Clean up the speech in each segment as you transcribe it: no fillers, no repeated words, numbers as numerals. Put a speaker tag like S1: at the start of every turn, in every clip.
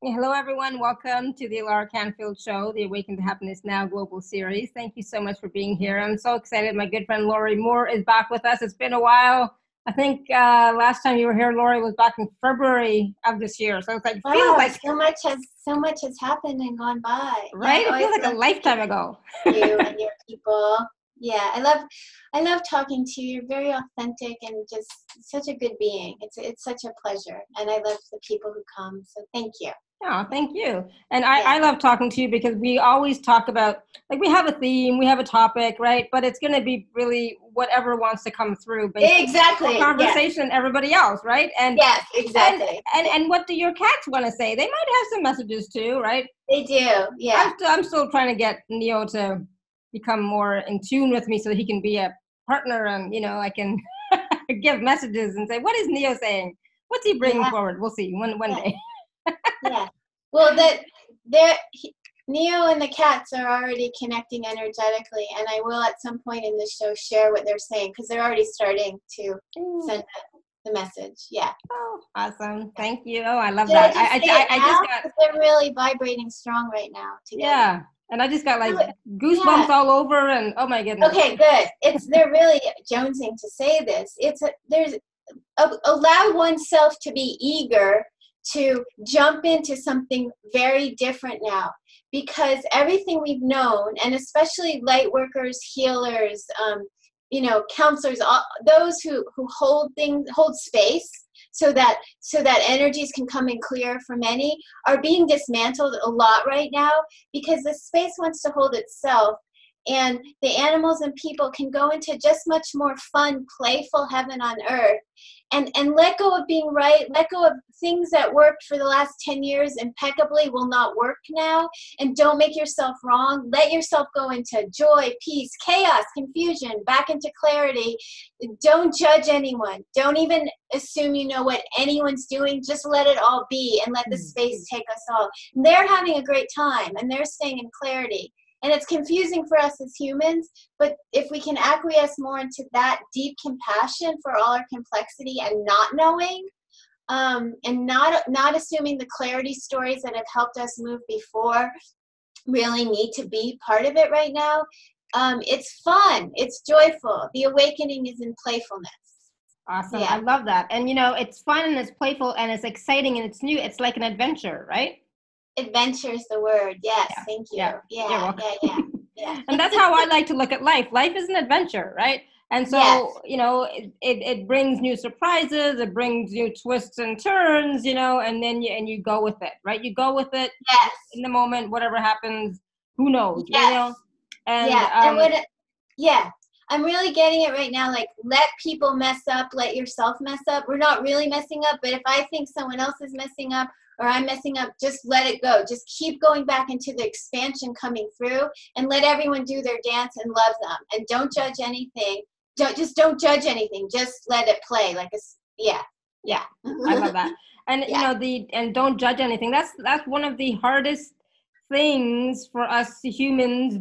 S1: Hello, everyone. Welcome to the Laura Canfield Show, the Awaken to Happiness Now Global Series. Thank you so much for being here. I'm so excited. My good friend Lori Moore is back with us. It's been a while. I think last time you were here, Lori, was back in February of this year. So it's like feels like
S2: so much has happened and gone by.
S1: Right? It feels like a lifetime ago.
S2: You and your people. Yeah, I love talking to you. You're very authentic and just such a good being. It's such a pleasure, and I love the people who come. So thank you.
S1: Oh, thank you. And I love talking to you because we always talk about, like, we have a theme, we have a topic, right? But it's going to be really whatever wants to come through based
S2: Exactly.
S1: on conversation and everybody else, right? And
S2: yes, exactly.
S1: And what do your cats want to say? They might have some messages too, right?
S2: They do. Yeah.
S1: I'm still trying to get Neo to become more in tune with me so he can be a partner, and I can give messages and say, what is Neo saying? What's he bringing forward? We'll see one day.
S2: Yeah. Well, Neo and the cats are already connecting energetically, and I will at some point in the show share what they're saying because they're already starting to send the message. Yeah.
S1: Oh, awesome! Thank you. Oh, I love that. I just got.
S2: They're really vibrating strong right now together.
S1: Yeah, and I just got like goosebumps all over, and oh my goodness.
S2: Okay, good. They're really jonesing to say this. Allow oneself to be eager to jump into something very different now, because everything we've known, and especially light workers, healers, counselors, those who hold space so that energies can come and clear for many, are being dismantled a lot right now, because the space wants to hold itself, and the animals and people can go into just much more fun, playful heaven on earth, and let go of being right, let go of things that worked for the last 10 years impeccably will not work now, and don't make yourself wrong. Let yourself go into joy, peace, chaos, confusion, back into clarity. Don't judge anyone. Don't even assume you know what anyone's doing. Just let it all be and let the space take us all. And they're having a great time, and they're staying in clarity. And it's confusing for us as humans, but if we can acquiesce more into that deep compassion for all our complexity and not knowing, and not assuming the clarity stories that have helped us move before really need to be part of it right now, it's fun, it's joyful. The awakening is in playfulness.
S1: Awesome. Yeah. I love that. And it's fun and it's playful and it's exciting and it's new. It's like an adventure, right?
S2: Adventure is the word. Yes. Yeah. Thank you.
S1: Yeah. And that's how I like to look at life. Life is an adventure, right? And so, it brings new surprises, it brings new twists and turns, and then you go with it, right? You go with it in the moment, whatever happens, who knows, And
S2: I'm really getting it right now. Like, let people mess up, let yourself mess up. We're not really messing up, but if I think someone else is messing up, or I'm messing up, just let it go. Just keep going back into the expansion coming through, and let everyone do their dance and love them. And don't judge anything. Don't judge anything. Just let it play. I
S1: love that. And and don't judge anything. That's one of the hardest things for us humans,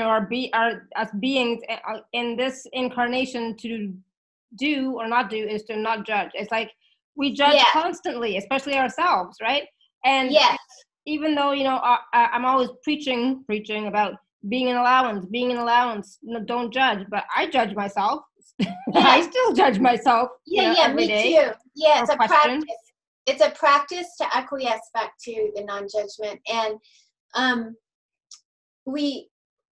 S1: us beings in this incarnation to do or not do, is to not judge. It's like we judge constantly, especially ourselves, right? And even though I'm always preaching about being an allowance, don't judge, but I judge myself. I still judge myself. Every day.
S2: Me too. Yeah, it's a practice. It's a practice to acquiesce back to the non-judgment, and we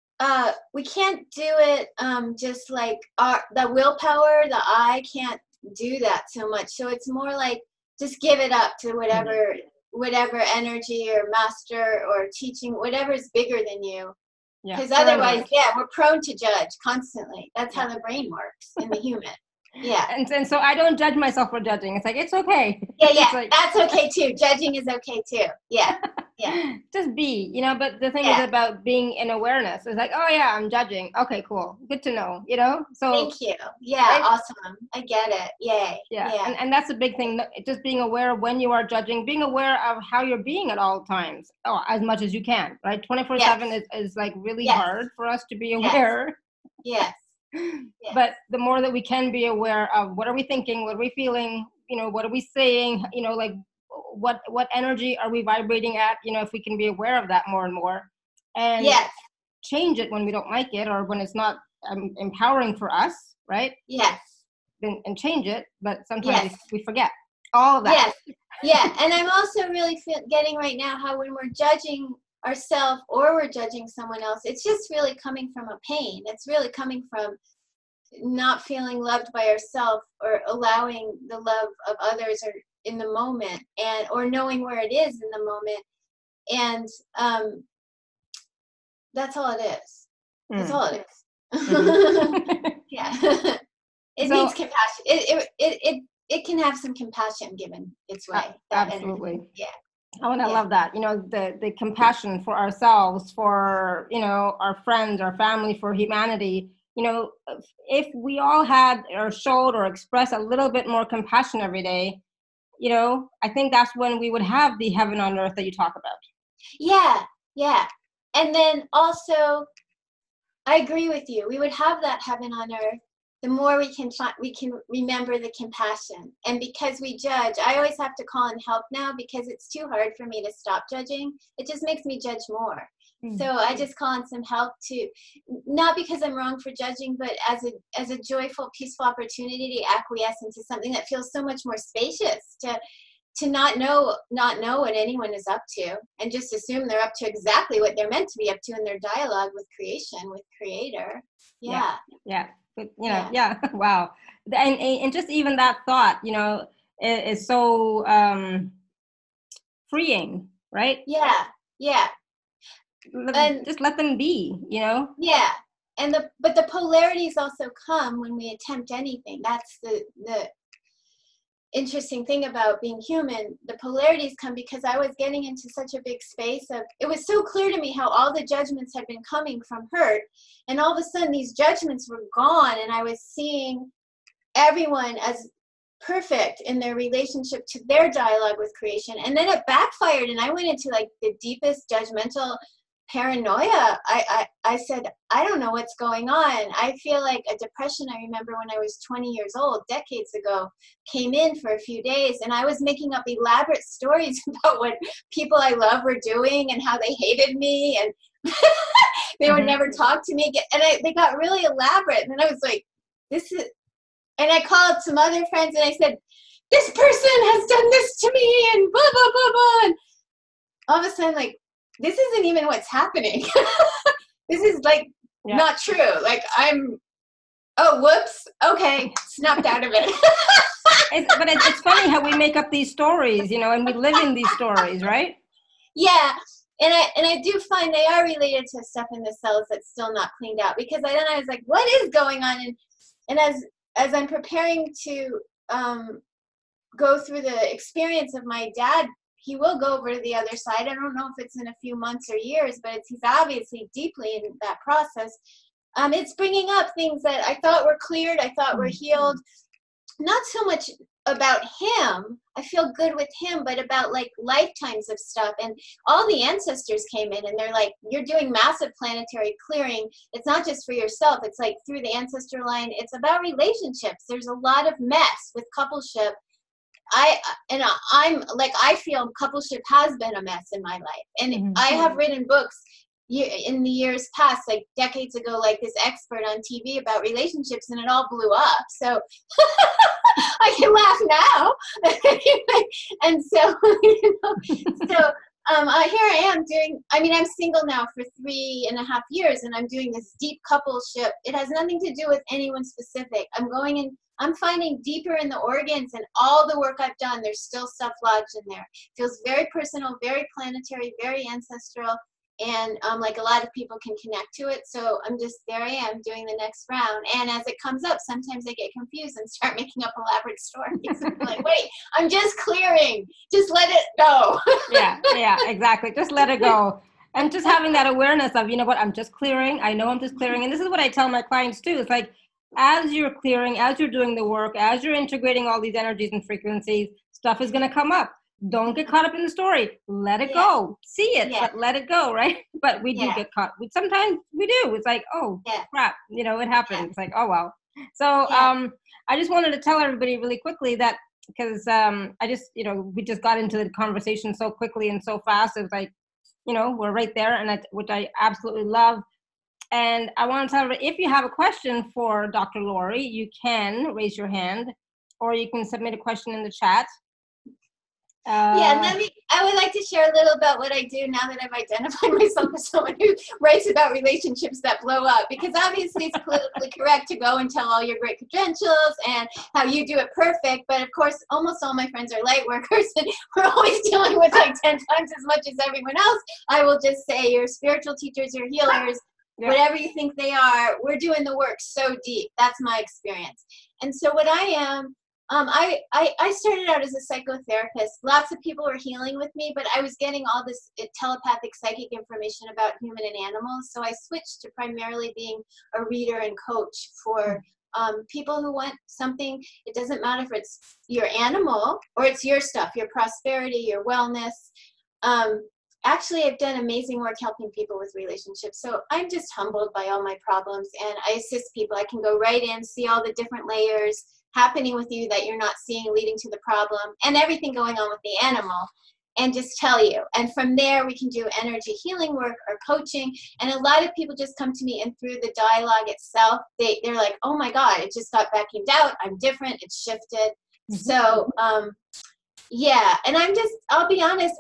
S2: can't do it just like the willpower. The I can't do that so much. So it's more like just give it up to whatever energy or master or teaching, whatever is bigger than you. Because otherwise, we're prone to judge constantly. That's how the brain works in the human. Yeah.
S1: And so I don't judge myself for judging. It's like, it's okay.
S2: Yeah, that's okay too. Judging is okay too. Yeah.
S1: Just be, but the thing is about being in awareness. It's like, oh yeah, I'm judging. Okay, cool. Good to know, So
S2: thank you. Yeah, awesome. I get it. Yay.
S1: Yeah. And that's a big thing. Just being aware of when you are judging, being aware of how you're being at all times, as much as you can, right? 24/7 is like really hard for us to be aware.
S2: Yes.
S1: But the more that we can be aware of what are we thinking, what are we feeling, what are we saying, like what energy are we vibrating at, if we can be aware of that more and more, and
S2: yes,
S1: change it when we don't like it, or when it's not empowering for us, right?
S2: yes,
S1: And change it. But sometimes
S2: yes,
S1: we forget all of that.
S2: yes, yeah. And I'm also really getting right now how when we're judging ourselves or we're judging someone else, it's just really coming from a pain. It's really coming from not feeling loved by ourselves, or allowing the love of others, or in the moment, and or knowing where it is in the moment. And that's all it is. That's all it is.
S1: Mm-hmm.
S2: Yeah. It
S1: So,
S2: needs compassion. It can have some compassion given its way.
S1: Absolutely.
S2: Yeah.
S1: Oh, and I
S2: Yeah.
S1: love that. The compassion for ourselves, for, our friends, our family, for humanity. If we all had or showed or expressed a little bit more compassion every day, I think that's when we would have the heaven on earth that you talk about.
S2: Yeah. Yeah. And then also, I agree with you. We would have that heaven on earth. The more we can remember the compassion. And because we judge, I always have to call in help now, because it's too hard for me to stop judging. It just makes me judge more. So I just call in some help to, not because I'm wrong for judging, but as a joyful, peaceful opportunity to acquiesce into something that feels so much more spacious, to not know what anyone is up to, and just assume they're up to exactly what they're meant to be up to in their dialogue with creation, with Creator. Yeah.
S1: But, wow. And just even that thought, is so freeing, right?
S2: Yeah. Yeah. And
S1: just let them be,
S2: yeah. And but the polarities also come when we attempt anything. That's the interesting thing about being human. The polarities come because I was getting into such a big space of, it was so clear to me how all the judgments had been coming from hurt, and all of a sudden these judgments were gone, and I was seeing everyone as perfect in their relationship to their dialogue with creation. And then it backfired, and I went into like the deepest judgmental paranoia. I said, I don't know what's going on. I feel like a depression I remember when I was 20 years old, decades ago, came in for a few days, and I was making up elaborate stories about what people I love were doing and how they hated me, and they would never talk to me. And they got really elaborate. And then I was like, this is, and I called some other friends and I said, this person has done this to me, and blah, blah, blah, blah. And all of a sudden, like, this isn't even what's happening. This is like not true. Like oh, whoops. Okay. Snapped out of it.
S1: But it's funny how we make up these stories, and we live in these stories, right?
S2: Yeah. And I do find they are related to stuff in the cells that's still not cleaned out, because then I was like, what is going on? And as I'm preparing to go through the experience of my dad, he will go over to the other side. I don't know if it's in a few months or years, but he's obviously deeply in that process. It's bringing up things that I thought were cleared, I thought were healed. Not so much about him, I feel good with him, but about like lifetimes of stuff. And all the ancestors came in, and they're like, you're doing massive planetary clearing. It's not just for yourself. It's like through the ancestor line. It's about relationships. There's a lot of mess with coupleship. I'm like, I feel coupleship has been a mess in my life. And I have written books in the years past, like decades ago, like this expert on TV about relationships, and it all blew up. So I can laugh now. And so, here I am I'm single now for 3.5 years, and I'm doing this deep coupleship. It has nothing to do with anyone specific. I'm finding deeper in the organs, and all the work I've done, there's still stuff lodged in there. It feels very personal, very planetary, very ancestral, and like a lot of people can connect to it. So there I am doing the next round. And as it comes up, sometimes I get confused and start making up elaborate stories. I'm like, wait, I'm just clearing. Just let it go.
S1: Yeah, exactly. Just let it go. And just having that awareness of, I'm just clearing. I know I'm just clearing. And this is what I tell my clients too. It's like, as you're clearing, as you're doing the work, as you're integrating all these energies and frequencies, stuff is going to come up. Don't get caught up in the story. Let it go. See it, but let it go, right? But we do get caught. Sometimes we do. It's like, oh, crap. It happens. It's like, oh, well. So I just wanted to tell everybody really quickly that, because I just, we just got into the conversation so quickly and so fast. It was like, we're right there, and which I absolutely love. And I want to tell you, if you have a question for Dr. Lori, you can raise your hand, or you can submit a question in the chat.
S2: Yeah, I would like to share a little about what I do now that I've identified myself as someone who writes about relationships that blow up, because obviously it's politically correct to go and tell all your great credentials and how you do it perfect, but of course almost all my friends are light workers and we're always dealing with like 10 times as much as everyone else. I will just say your spiritual teachers, your healers, whatever you think they are, we're doing the work so deep. That's my experience. And so what I am, I started out as a psychotherapist. Lots of people were healing with me, but I was getting all this telepathic psychic information about human and animals. So I switched to primarily being a reader and coach for people who want something. It doesn't matter if it's your animal or it's your stuff, your prosperity, your wellness. Actually, I've done amazing work helping people with relationships. So I'm just humbled by all my problems, and I assist people. I can go right in, see all the different layers happening with you that you're not seeing leading to the problem, and everything going on with the animal, and just tell you. And from there, we can do energy healing work or coaching. And a lot of people just come to me, and through the dialogue itself, they're like, oh my God, it just got vacuumed out. I'm different. It's shifted. So, yeah. And I'll be honest,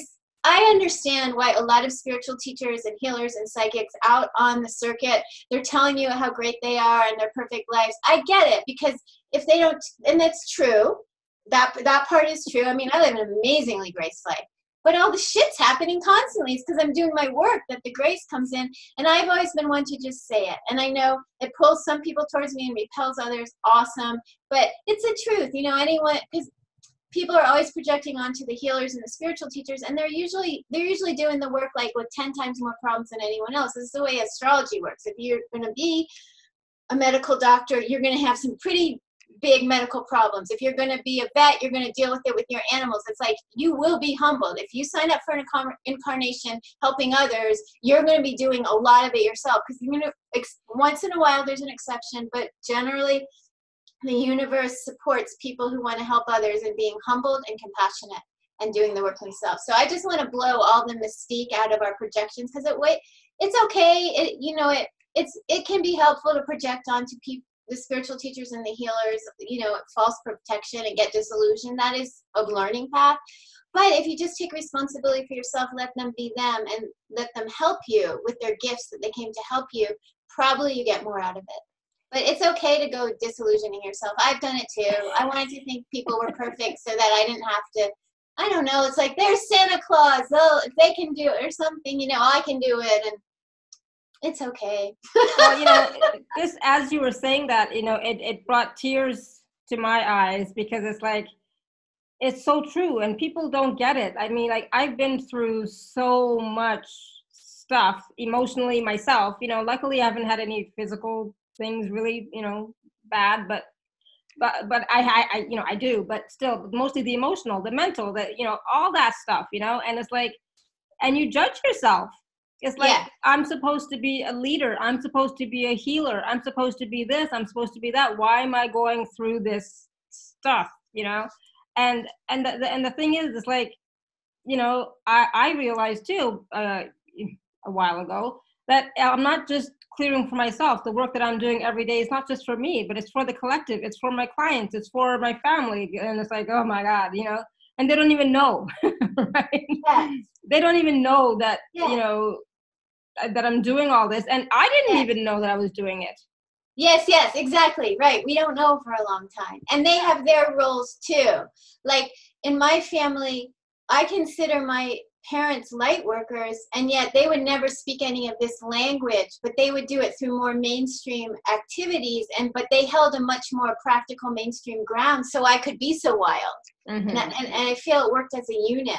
S2: I understand why a lot of spiritual teachers and healers and psychics out on the circuit, they're telling you how great they are and their perfect lives. I get it, because if they don't, and that's true, that part is true. I mean, I live an amazingly grace life, but all the shit's happening constantly. It's because I'm doing my work that the grace comes in, and I've always been one to just say it. And I know it pulls some people towards me and repels others. Awesome. But it's the truth, anyone, because people are always projecting onto the healers and the spiritual teachers, and they're usually doing the work like with 10 times more problems than anyone else. This is the way astrology works. If you're going to be a medical doctor, you're going to have some pretty big medical problems. If you're going to be a vet, you're going to deal with it with your animals. It's like you will be humbled. If you sign up for an incarnation helping others, you're going to be doing a lot of it yourself, because you're going to, once in a while there's an exception, but generally the universe supports people who want to help others and being humbled and compassionate and doing the work themselves. So I just want to blow all the mystique out of our projections, because it's okay. It can be helpful to project onto people, the spiritual teachers and the healers, false protection and get disillusioned. That is a learning path. But if you just take responsibility for yourself, let them be them, and let them help you with their gifts that they came to help you, probably you get more out of it. But it's okay to go disillusioning yourself. I've done it too. I wanted to think people were perfect so that I didn't have to, I don't know, it's like, there's Santa Claus. Oh, if they can do it or something, I can do it. And it's okay.
S1: Well, just as you were saying that, it brought tears to my eyes, because it's like, it's so true, and people don't get it. I mean, like, I've been through so much stuff emotionally myself. Luckily I haven't had any physical things really, bad, but I do, but still mostly the emotional, the mental, all that stuff, and it's like, and you judge yourself. It's like, I'm supposed to be a leader. I'm supposed to be a healer. I'm supposed to be this. I'm supposed to be that. Why am I going through this stuff? And the thing is, it's like, I realized too, a while ago, that I'm not just clearing for myself. The work that I'm doing every day is not just for me, but it's for the collective. It's for my clients. It's for my family. And it's like, oh my God, and they don't even know, right? Yeah. They don't even know that, that I'm doing all this. And I didn't even know that I was doing it.
S2: Yes, exactly. Right. We don't know for a long time. And they have their roles too. Like in my family, I consider my parents light workers, and yet they would never speak any of this language, but they would do it through more mainstream activities, but they held a much more practical mainstream ground, so I could be so wild. And I feel it worked as a unit.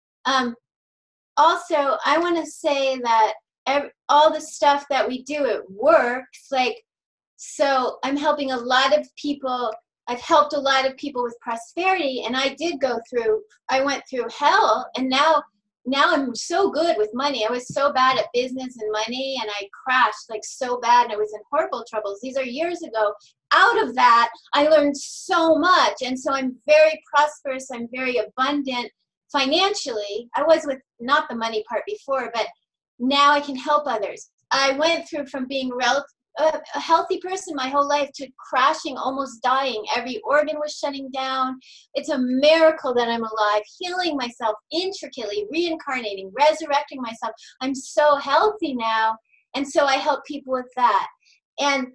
S2: Also, I want to say that all the stuff that we do, it works. Like, so I'm helping a lot of people. I've helped a lot of people with prosperity, and I went through hell, and now now I'm so good with money. I was so bad at business and money, and I crashed like so bad, and I was in horrible troubles. These are years ago. Out of that, I learned so much. And so I'm very prosperous. I'm very abundant financially. I was with not the money part before, but now I can help others. I went through from being a healthy person my whole life to crashing, almost dying. Every organ was shutting down. It's a miracle that I'm alive, healing myself intricately, reincarnating, resurrecting myself. I'm so healthy now. And so I help people with that. And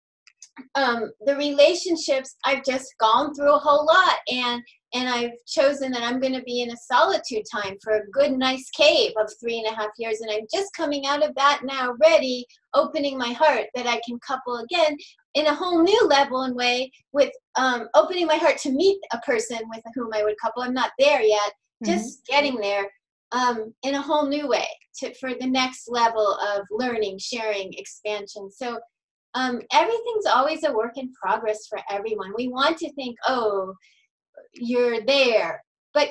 S2: the relationships, I've just gone through a whole lot, and I've chosen that I'm going to be in a solitude time for a good, nice cave of 3.5 years, and I'm just coming out of that now, ready, opening my heart that I can couple again in a whole new level and way with opening my heart to meet a person with whom I would couple. I'm not there yet, just getting there in a whole new way for the next level of learning, sharing, expansion. So everything's always a work in progress for everyone. We want to think, oh, you're there, but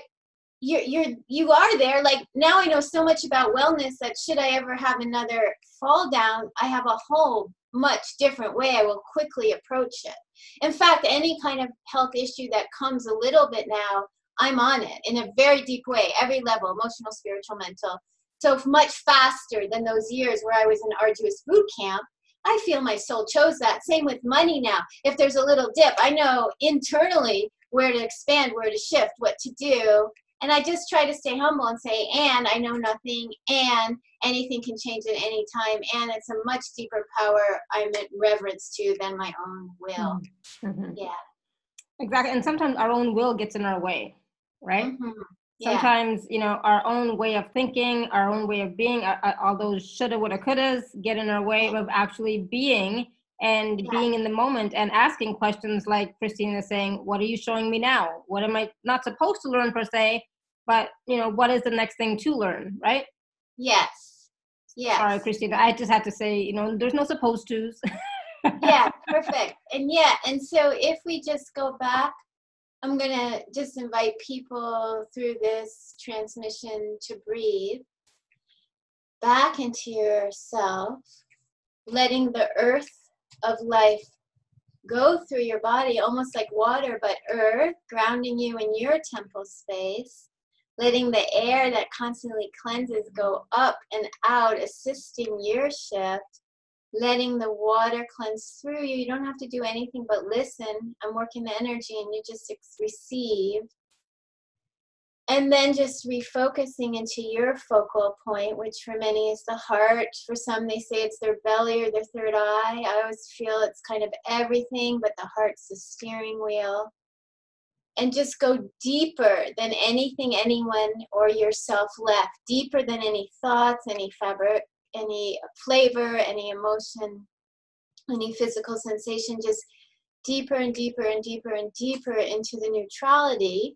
S2: you are there. Like now I know so much about wellness that should I ever have another fall down, I have a whole much different way I will quickly approach it. In fact, any kind of health issue that comes a little bit now, I'm on it in a very deep way, every level, emotional, spiritual, mental. So much faster than those years where I was in arduous boot camp. I feel my soul chose that. Same with money now. If there's a little dip, I know internally where to expand, where to shift, what to do. And I just try to stay humble and say, and I know nothing, and anything can change at any time, and it's a much deeper power I'm in reverence to than my own will.
S1: Mm-hmm.
S2: Yeah.
S1: Exactly. And sometimes our own will gets in our way, right?
S2: Mm-hmm.
S1: Sometimes, our own way of thinking, our own way of being, all those shoulda, woulda, couldas get in our way of actually being and being in the moment and asking questions like Christine is saying, what are you showing me now? What am I not supposed to learn per se, but, what is the next thing to learn, right?
S2: Yes. Yes.
S1: Sorry, Christine, I just had to say, there's no supposed to's.
S2: Yeah, perfect. And so if we just go back, I'm going to just invite people through this transmission to breathe back into yourself, letting the earth of life go through your body, almost like water, but earth, grounding you in your temple space, letting the air that constantly cleanses go up and out, assisting your shift, letting the water cleanse through you. You don't have to do anything but listen. I'm working the energy and you just receive. And then just refocusing into your focal point, which for many is the heart. For some, they say it's their belly or their third eye. I always feel it's kind of everything, but the heart's the steering wheel. And just go deeper than anything anyone or yourself left, deeper than any thoughts, any fabric, any flavor, any emotion, any physical sensation, just deeper and deeper and deeper and deeper into the neutrality.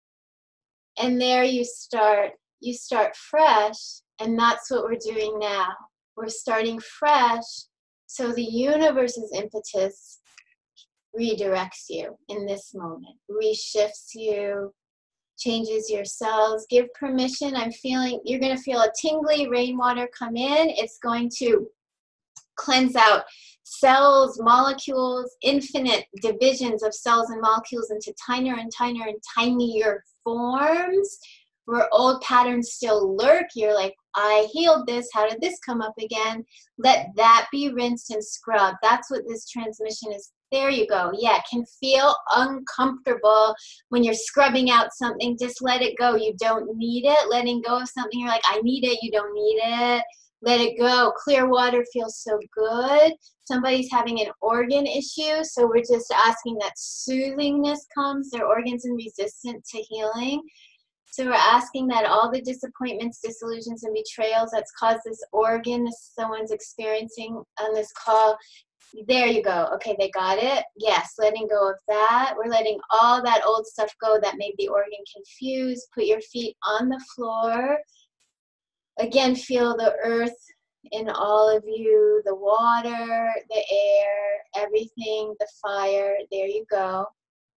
S2: And there you start fresh, and that's what we're doing now. We're starting fresh, so the universe's impetus redirects you in this moment, reshifts you, changes your cells. Give permission. You're going to feel a tingly rainwater come in. It's going to cleanse out cells, molecules, infinite divisions of cells and molecules into tinier and tinier and tinier forms where old patterns still lurk. You're like, I healed this. How did this come up again? Let that be rinsed and scrubbed. That's what this transmission is. There you go. Yeah, it can feel uncomfortable when you're scrubbing out something. Just let it go. You don't need it. Letting go of something, you're like, I need it. You don't need it. Let it go. Clear water feels so good. Somebody's having an organ issue, so we're just asking that soothingness comes. Their organs are resistant to healing. So we're asking that all the disappointments, disillusions, and betrayals that's caused this organ someone's experiencing on this call, there you go. Okay, they got it. Yes, letting go of that. We're letting all that old stuff go that made the organ confused. Put your feet on the floor. Again, feel the earth in all of you, the water, the air, everything, the fire. There you go.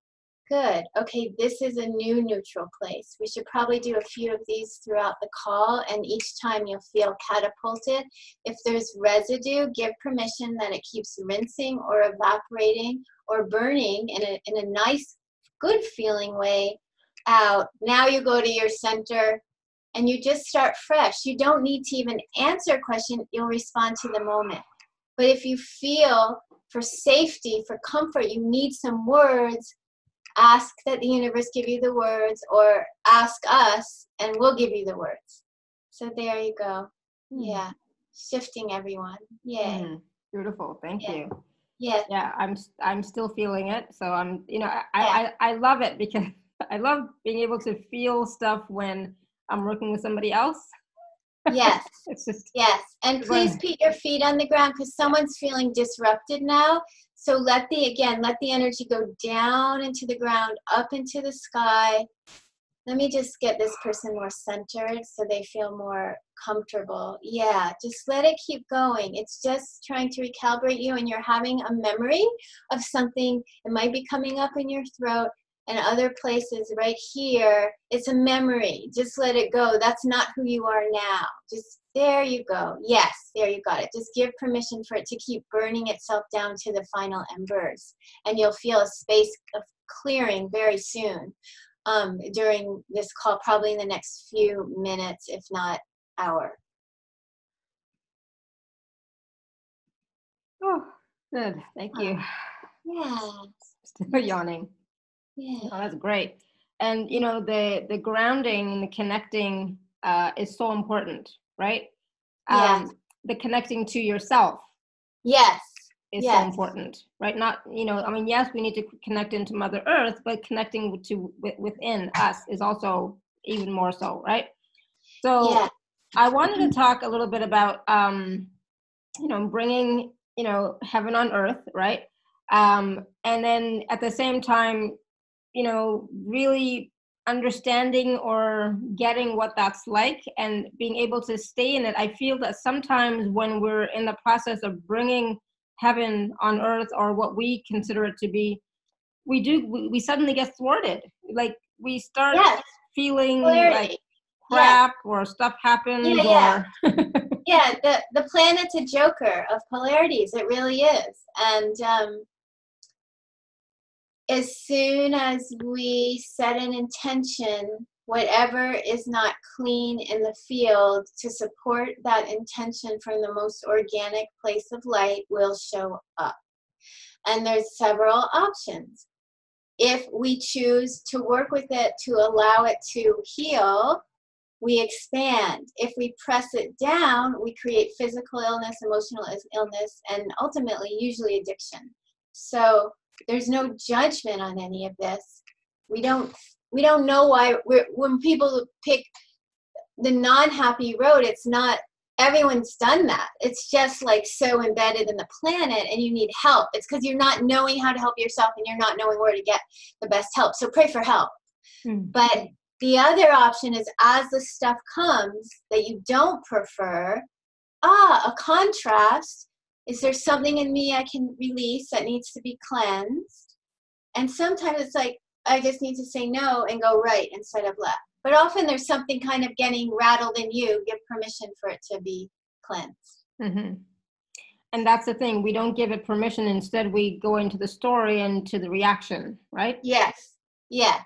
S2: Good. Okay, this is a new neutral place. We should probably do a few of these throughout the call, and each time you'll feel catapulted. If there's residue, give permission that it keeps rinsing or evaporating or burning in a nice, good feeling way out. Now you go to your center and you just start fresh. You don't need to even answer a question. You'll respond to the moment. But if you feel for safety, for comfort, you need some words, ask that the universe give you the words, or ask us and we'll give you the words. So there you go. Yeah. Shifting everyone. Yay.
S1: Beautiful. Thank you.
S2: Yeah.
S1: Yeah, I'm still feeling it. So I'm, I love it because I love being able to feel stuff when I'm working with somebody else.
S2: Yes.
S1: It's just,
S2: yes. And please put your feet on the ground because someone's feeling disrupted now. So let the energy go down into the ground, up into the sky. Let me just get this person more centered so they feel more comfortable. Yeah, just let it keep going. It's just trying to recalibrate you, and you're having a memory of something. It might be coming up in your throat and other places right here. It's a memory. Just let it go. That's not who you are now. Just there you go. Yes, there you got it. Just give permission for it to keep burning itself down to the final embers. And you'll feel a space of clearing very soon. During this call, probably in the next few minutes, if not hour.
S1: Oh, good. Thank you.
S2: Yeah.
S1: Still yawning.
S2: Yeah.
S1: Oh, that's great. And the grounding and the connecting is so important, right?
S2: Yes.
S1: The connecting to yourself.
S2: Yes.
S1: Is so important, right? Not, yes, we need to connect into Mother Earth, but connecting to within us is also even more so, right? So I wanted to talk a little bit about, bringing, heaven on earth, right? And then at the same time, really understanding or getting what that's like and being able to stay in it. I feel that sometimes when we're in the process of bringing heaven on earth, or what we consider it to be, we suddenly get thwarted. Like we start feeling like crap, or stuff happens, or
S2: yeah, the planet's a joker of polarities. It really is. And as soon as we set an intention, whatever is not clean in the field to support that intention from the most organic place of light will show up. And there's several options. If we choose to work with it to allow it to heal, we expand. If we press it down, we create physical illness, emotional illness, and ultimately, usually addiction. So there's no judgment on any of this. We don't know why when people pick the non-happy road, it's not everyone's done that. It's just like so embedded in the planet, and you need help. It's because you're not knowing how to help yourself, and you're not knowing where to get the best help. So pray for help. But the other option is, as the stuff comes that you don't prefer, a contrast. Is there something in me I can release that needs to be cleansed? And sometimes it's like, I just need to say no and go right instead of left. But often there's something kind of getting rattled in you. Give permission for it to be cleansed.
S1: Mm-hmm. And that's the thing. We don't give it permission. Instead, we go into the story and to the reaction, right?
S2: Yes. Yeah.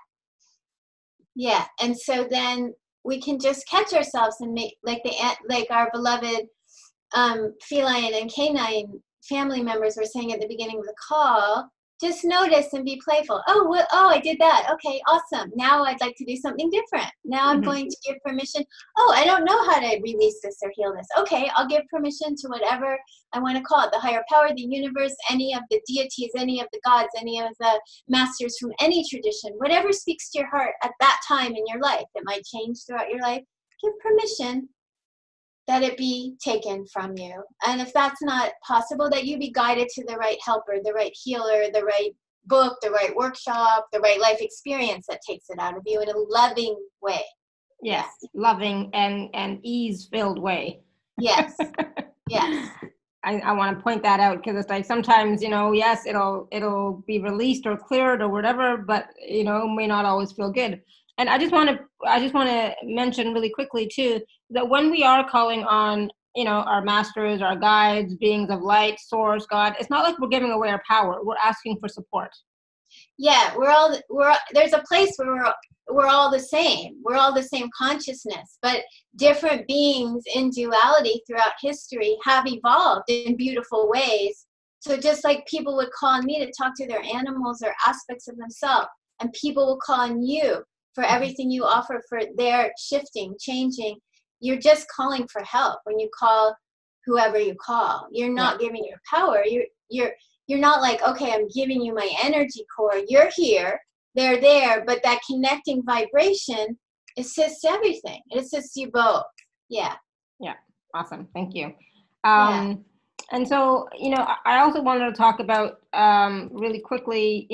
S2: Yeah. And so then we can just catch ourselves and make like our beloved feline and canine family members were saying at the beginning of the call. Just notice and be playful. Oh, I did that. Okay, awesome. Now I'd like to do something different. Now I'm going to give permission. Oh, I don't know how to release this or heal this. Okay, I'll give permission to whatever I want to call it, the higher power, the universe, any of the deities, any of the gods, any of the masters from any tradition, whatever speaks to your heart at that time in your life. It might change throughout your life. Give permission that it be taken from you. And if that's not possible, that you be guided to the right helper, the right healer, the right book, the right workshop, the right life experience that takes it out of you in a loving way.
S1: Yes, loving and ease-filled way.
S2: Yes, yes.
S1: I want to point that out because it's like sometimes, yes, it'll be released or cleared or whatever, but may not always feel good. And I just want to mention really quickly too that when we are calling on our masters, our guides, beings of light, source, God, it's not like we're giving away our power. We're asking for support.
S2: Yeah, there's a place where we're all the same. We're all the same consciousness, but different beings in duality throughout history have evolved in beautiful ways. So just like people would call on me to talk to their animals or aspects of themselves, and people will call on you for everything you offer for their shifting, changing. You're just calling for help when you call whoever you call. You're not giving your power. You're not like, okay, I'm giving you my energy core. You're here, they're there, but that connecting vibration assists everything. It assists you both. Yeah.
S1: Yeah. Awesome. Thank you. And so, I also wanted to talk about really quickly,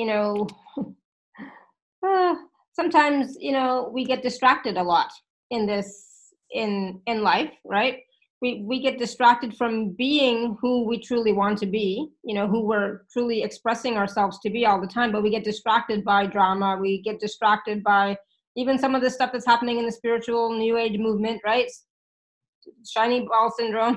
S1: sometimes, we get distracted a lot in life, right? We get distracted from being who we truly want to be, who we're truly expressing ourselves to be all the time, but we get distracted by drama. We get distracted by even some of the stuff that's happening in the spiritual new age movement, right? Shiny ball syndrome.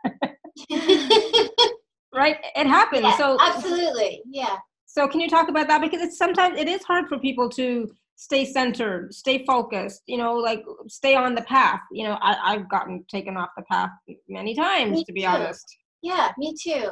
S1: Right? It happens.
S2: Yeah,
S1: so
S2: absolutely. Yeah.
S1: So can you talk about that? Because sometimes it is hard for people to stay centered, stay focused, like stay on the path. I've gotten taken off the path many times, to be honest.
S2: Yeah, me too.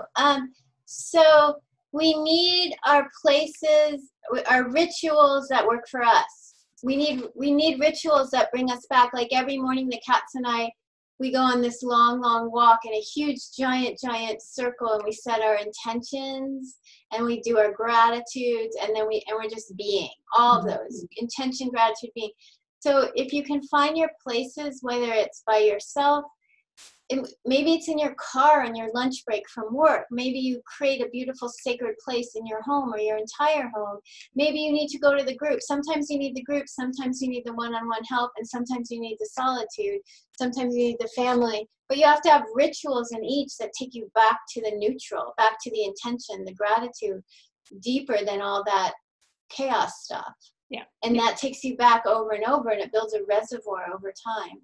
S2: So we need our places, our rituals that work for us. We need rituals that bring us back. Like every morning, the cats and I, we go on this long walk in a huge, giant circle, and we set our intentions, and we do our gratitudes, and then we're just being all of those intention, gratitude, being. So if you can find your places, whether it's by yourself, maybe it's in your car on your lunch break from work. Maybe you create a beautiful sacred place in your home or your entire home. Maybe you need to go to the group. Sometimes you need the group, sometimes you need the one-on-one help, and sometimes you need the solitude. Sometimes you need the family. But you have to have rituals in each that take you back to the neutral, back to the intention, the gratitude, deeper than all that chaos stuff.
S1: Yeah.
S2: And that takes you back over and over, and it builds a reservoir over time.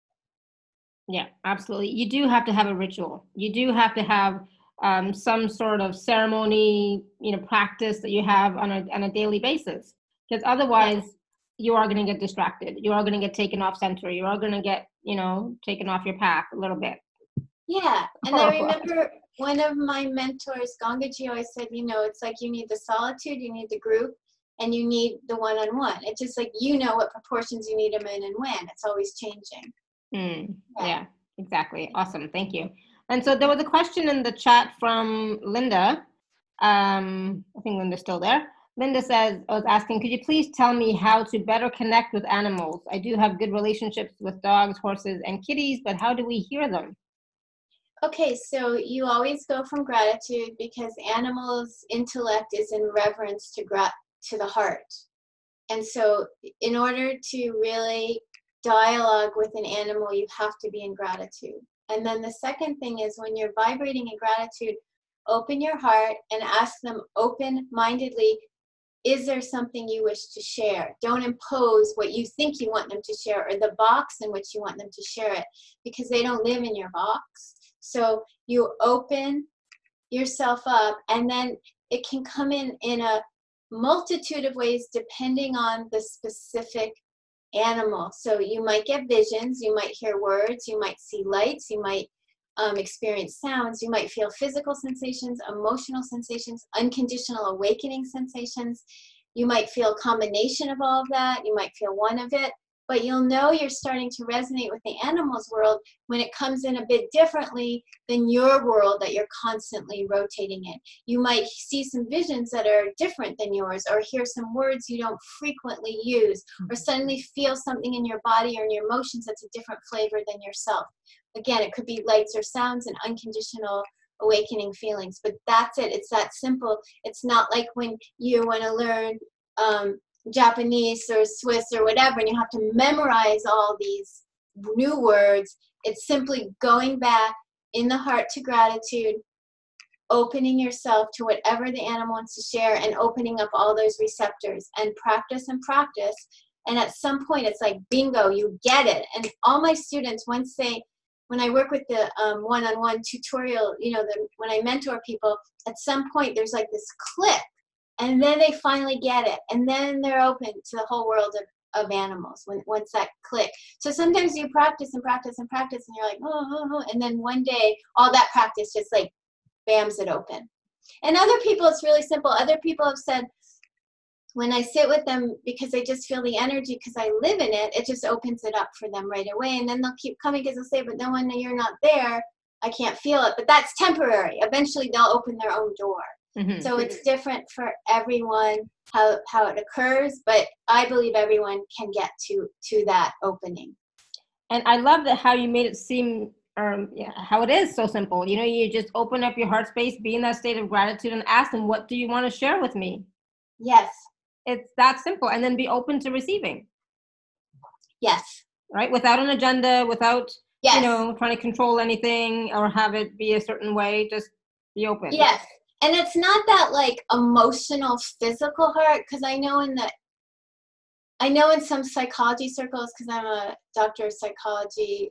S1: Yeah, absolutely. You do have to have a ritual. You do have to have some sort of ceremony, practice that you have on a daily basis. Because otherwise, you are going to get distracted. You are going to get taken off center. You are going to get, taken off your path a little bit.
S2: Yeah, and I remember one of my mentors, Gangaji, always said, it's like you need the solitude, you need the group, and you need the one-on-one. It's just like what proportions you need them in and when. It's always changing.
S1: Yeah, exactly. Awesome. Thank you. And so there was a question in the chat from Linda. I think Linda's still there. Linda was asking, could you please tell me how to better connect with animals? I do have good relationships with dogs, horses, and kitties, but how do we hear them?
S2: Okay, so you always go from gratitude, because animals' intellect is in reverence to the heart. And so in order to really dialogue with an animal, you have to be in gratitude. And then the second thing is, when you're vibrating in gratitude, open your heart and ask them open-mindedly, is there something you wish to share? Don't impose what you think you want them to share, or the box in which you want them to share it, because they don't live in your box. So you open yourself up, and then it can come in a multitude of ways depending on the specific animal. So you might get visions, you might hear words, you might see lights, you might experience sounds, you might feel physical sensations, emotional sensations, unconditional awakening sensations. You might feel a combination of all of that. You might feel one of it, but you'll know you're starting to resonate with the animals world when it comes in a bit differently than your world that you're constantly rotating in. You might see some visions that are different than yours, or hear some words you don't frequently use, or suddenly feel something in your body or in your emotions that's a different flavor than yourself. Again, it could be lights or sounds and unconditional awakening feelings, but that's it. It's that simple. It's not like when you want to learn Japanese or Swiss or whatever, and you have to memorize all these new words. It's simply going back in the heart to gratitude, opening yourself to whatever the animal wants to share and opening up all those receptors and practice and practice. And at some point it's like, bingo, you get it. And all my students, when I work with the one-on-one tutorial, when I mentor people, at some point there's like this click, and then they finally get it. And then they're open to the whole world of animals once that click. So sometimes you practice and practice and practice, and you're like, oh, and then one day all that practice just like bams it open. And other people, it's really simple. Other people have said, when I sit with them, because I just feel the energy, because I live in it, it just opens it up for them right away. And then they'll keep coming because they'll say, but then when you're not there, I can't feel it. But that's temporary. Eventually they'll open their own door. Mm-hmm. So it's different for everyone how it occurs, but I believe everyone can get to that opening.
S1: And I love that how you made it seem how it is so simple. You just open up your heart space, be in that state of gratitude, and ask them, what do you want to share with me?
S2: Yes.
S1: It's that simple. And then be open to receiving.
S2: Yes.
S1: Right? Without an agenda, without,
S2: yes.
S1: Trying to control anything or have it be a certain way. Just be open.
S2: Yes. And it's not that like emotional, physical heart, because I know in some psychology circles, because I'm a doctor of psychology,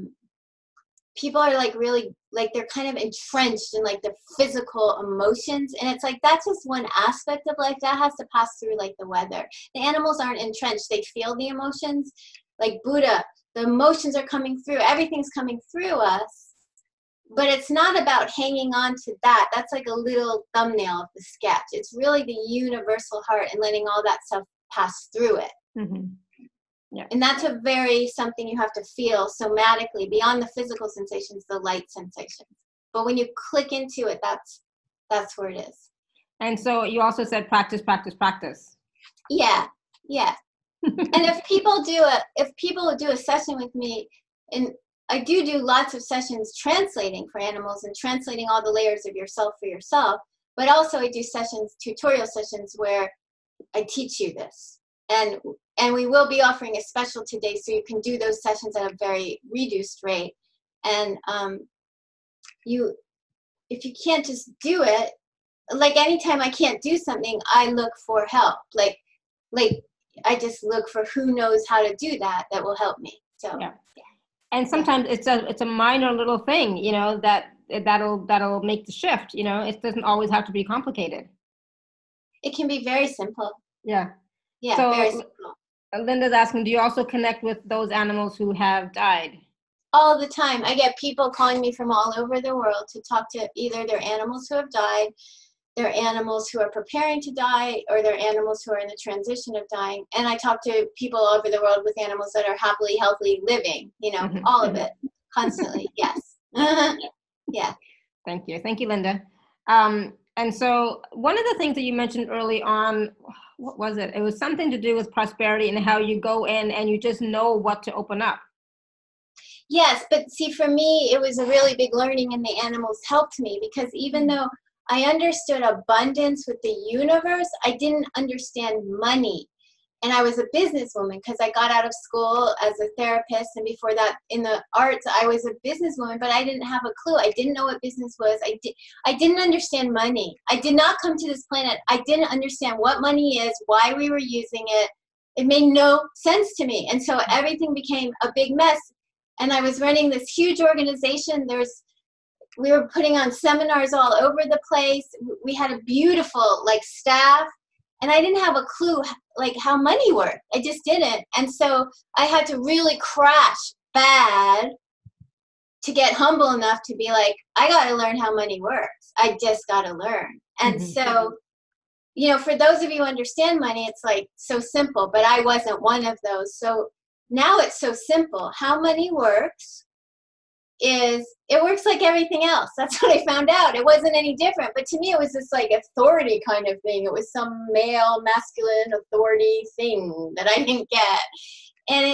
S2: people are like really, like they're kind of entrenched in like the physical emotions. And it's like, that's just one aspect of life that has to pass through like the weather. The animals aren't entrenched. They feel the emotions. Like Buddha, the emotions are coming through. Everything's coming through us. But it's not about hanging on to that. That's like a little thumbnail of the sketch. It's really the universal heart and letting all that stuff pass through it.
S1: Mm-hmm. Yeah.
S2: And that's something you have to feel somatically beyond the physical sensations, the light sensations. But when you click into it, that's where it is.
S1: And so you also said practice, practice, practice.
S2: Yeah. Yeah. And if people do a session with me, and I do lots of sessions translating for animals and translating all the layers of yourself for yourself, but also I do tutorial sessions where I teach you this. And we will be offering a special today, so you can do those sessions at a very reduced rate. And if you can't just do it, like anytime I can't do something, I look for help. Like I just look for who knows how to do that will help me. So
S1: yeah. And sometimes it's a minor little thing, that'll make the shift. It doesn't always have to be complicated.
S2: It can be very simple.
S1: Yeah.
S2: Yeah,
S1: so,
S2: very simple.
S1: Linda's asking, do you also connect with those animals who have died?
S2: All the time. I get people calling me from all over the world to talk to either their animals who have died, their animals who are preparing to die, or their animals who are in the transition of dying. And I talk to people all over the world with animals that are happily, healthy, living,
S1: Mm-hmm.
S2: all of it, constantly. Yes. Yeah.
S1: Thank you, Linda. And so one of the things that you mentioned early on, what was it? It was something to do with prosperity and how you go in and you just know what to open up.
S2: Yes, but see, for me, it was a really big learning, and the animals helped me, because even though I understood abundance with the universe, I didn't understand money. And I was a businesswoman because I got out of school as a therapist, and before that in the arts, I was a businesswoman, but I didn't have a clue. I didn't know what business was. I didn't understand money. I did not come to this planet. I didn't understand what money is, why we were using it. It made no sense to me. And so everything became a big mess. And I was running this huge organization. We were putting on seminars all over the place. We had a beautiful staff. And I didn't have a clue how money worked. I just didn't. And so I had to really crash bad to get humble enough to be like, I got to learn how money works. I just got to learn. And so, for those of you who understand money, it's so simple, but I wasn't one of those. So now it's so simple. How money works is it works like everything else. That's what I found out. It wasn't any different. But to me, it was this authority kind of thing. It was some male, masculine authority thing that I didn't get. And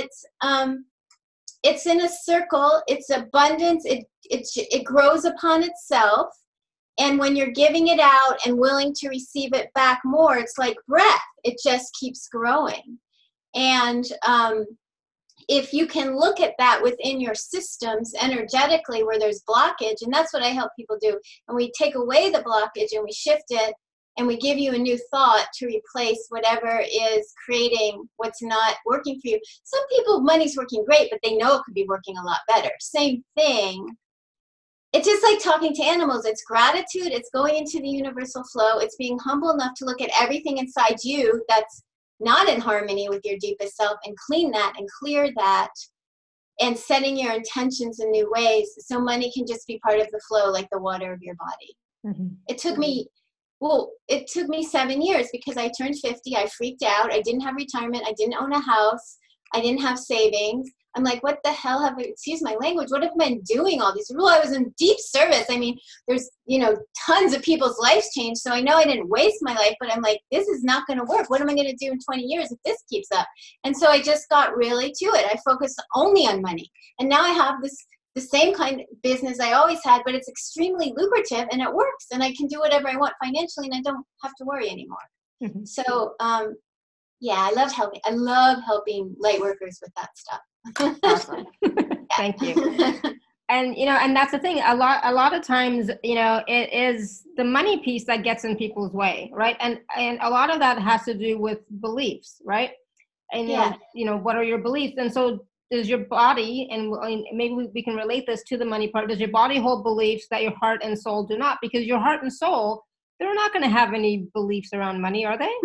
S2: it's in a circle. It's abundance. It grows upon itself. And when you're giving it out and willing to receive it back more, it's like breath. It just keeps growing. And if you can look at that within your systems energetically where there's blockage, and that's what I help people do, and we take away the blockage and we shift it, and we give you a new thought to replace whatever is creating what's not working for you. Some people, money's working great, but they know it could be working a lot better. Same thing. It's just like talking to animals. It's gratitude. It's going into the universal flow. It's being humble enough to look at everything inside you that's not in harmony with your deepest self and clean that and clear that, and setting your intentions in new ways so money can just be part of the flow like the water of your body.
S1: Mm-hmm.
S2: It took me 7 years because I turned 50. I freaked out. I didn't have retirement. I didn't own a house. I didn't have savings. I'm like, what the hell have I, excuse my language, what have I been doing all these? Well, I was in deep service. I mean, there's, tons of people's lives changed. So I know I didn't waste my life, but I'm like, this is not going to work. What am I going to do in 20 years if this keeps up? And so I just got really to it. I focused only on money. And now I have the same kind of business I always had, but it's extremely lucrative and it works. And I can do whatever I want financially and I don't have to worry anymore. Mm-hmm. So, yeah, I love helping light workers with that stuff.
S1: Awesome. Thank you. And and that's the thing, a lot of times it is the money piece that gets in people's way, right? And a lot of that has to do with beliefs, right? And what are your beliefs? And so does your body, and maybe we can relate this to the money part, does your body hold beliefs that your heart and soul do not? Because your heart and soul, they're not going to have any beliefs around money, are they?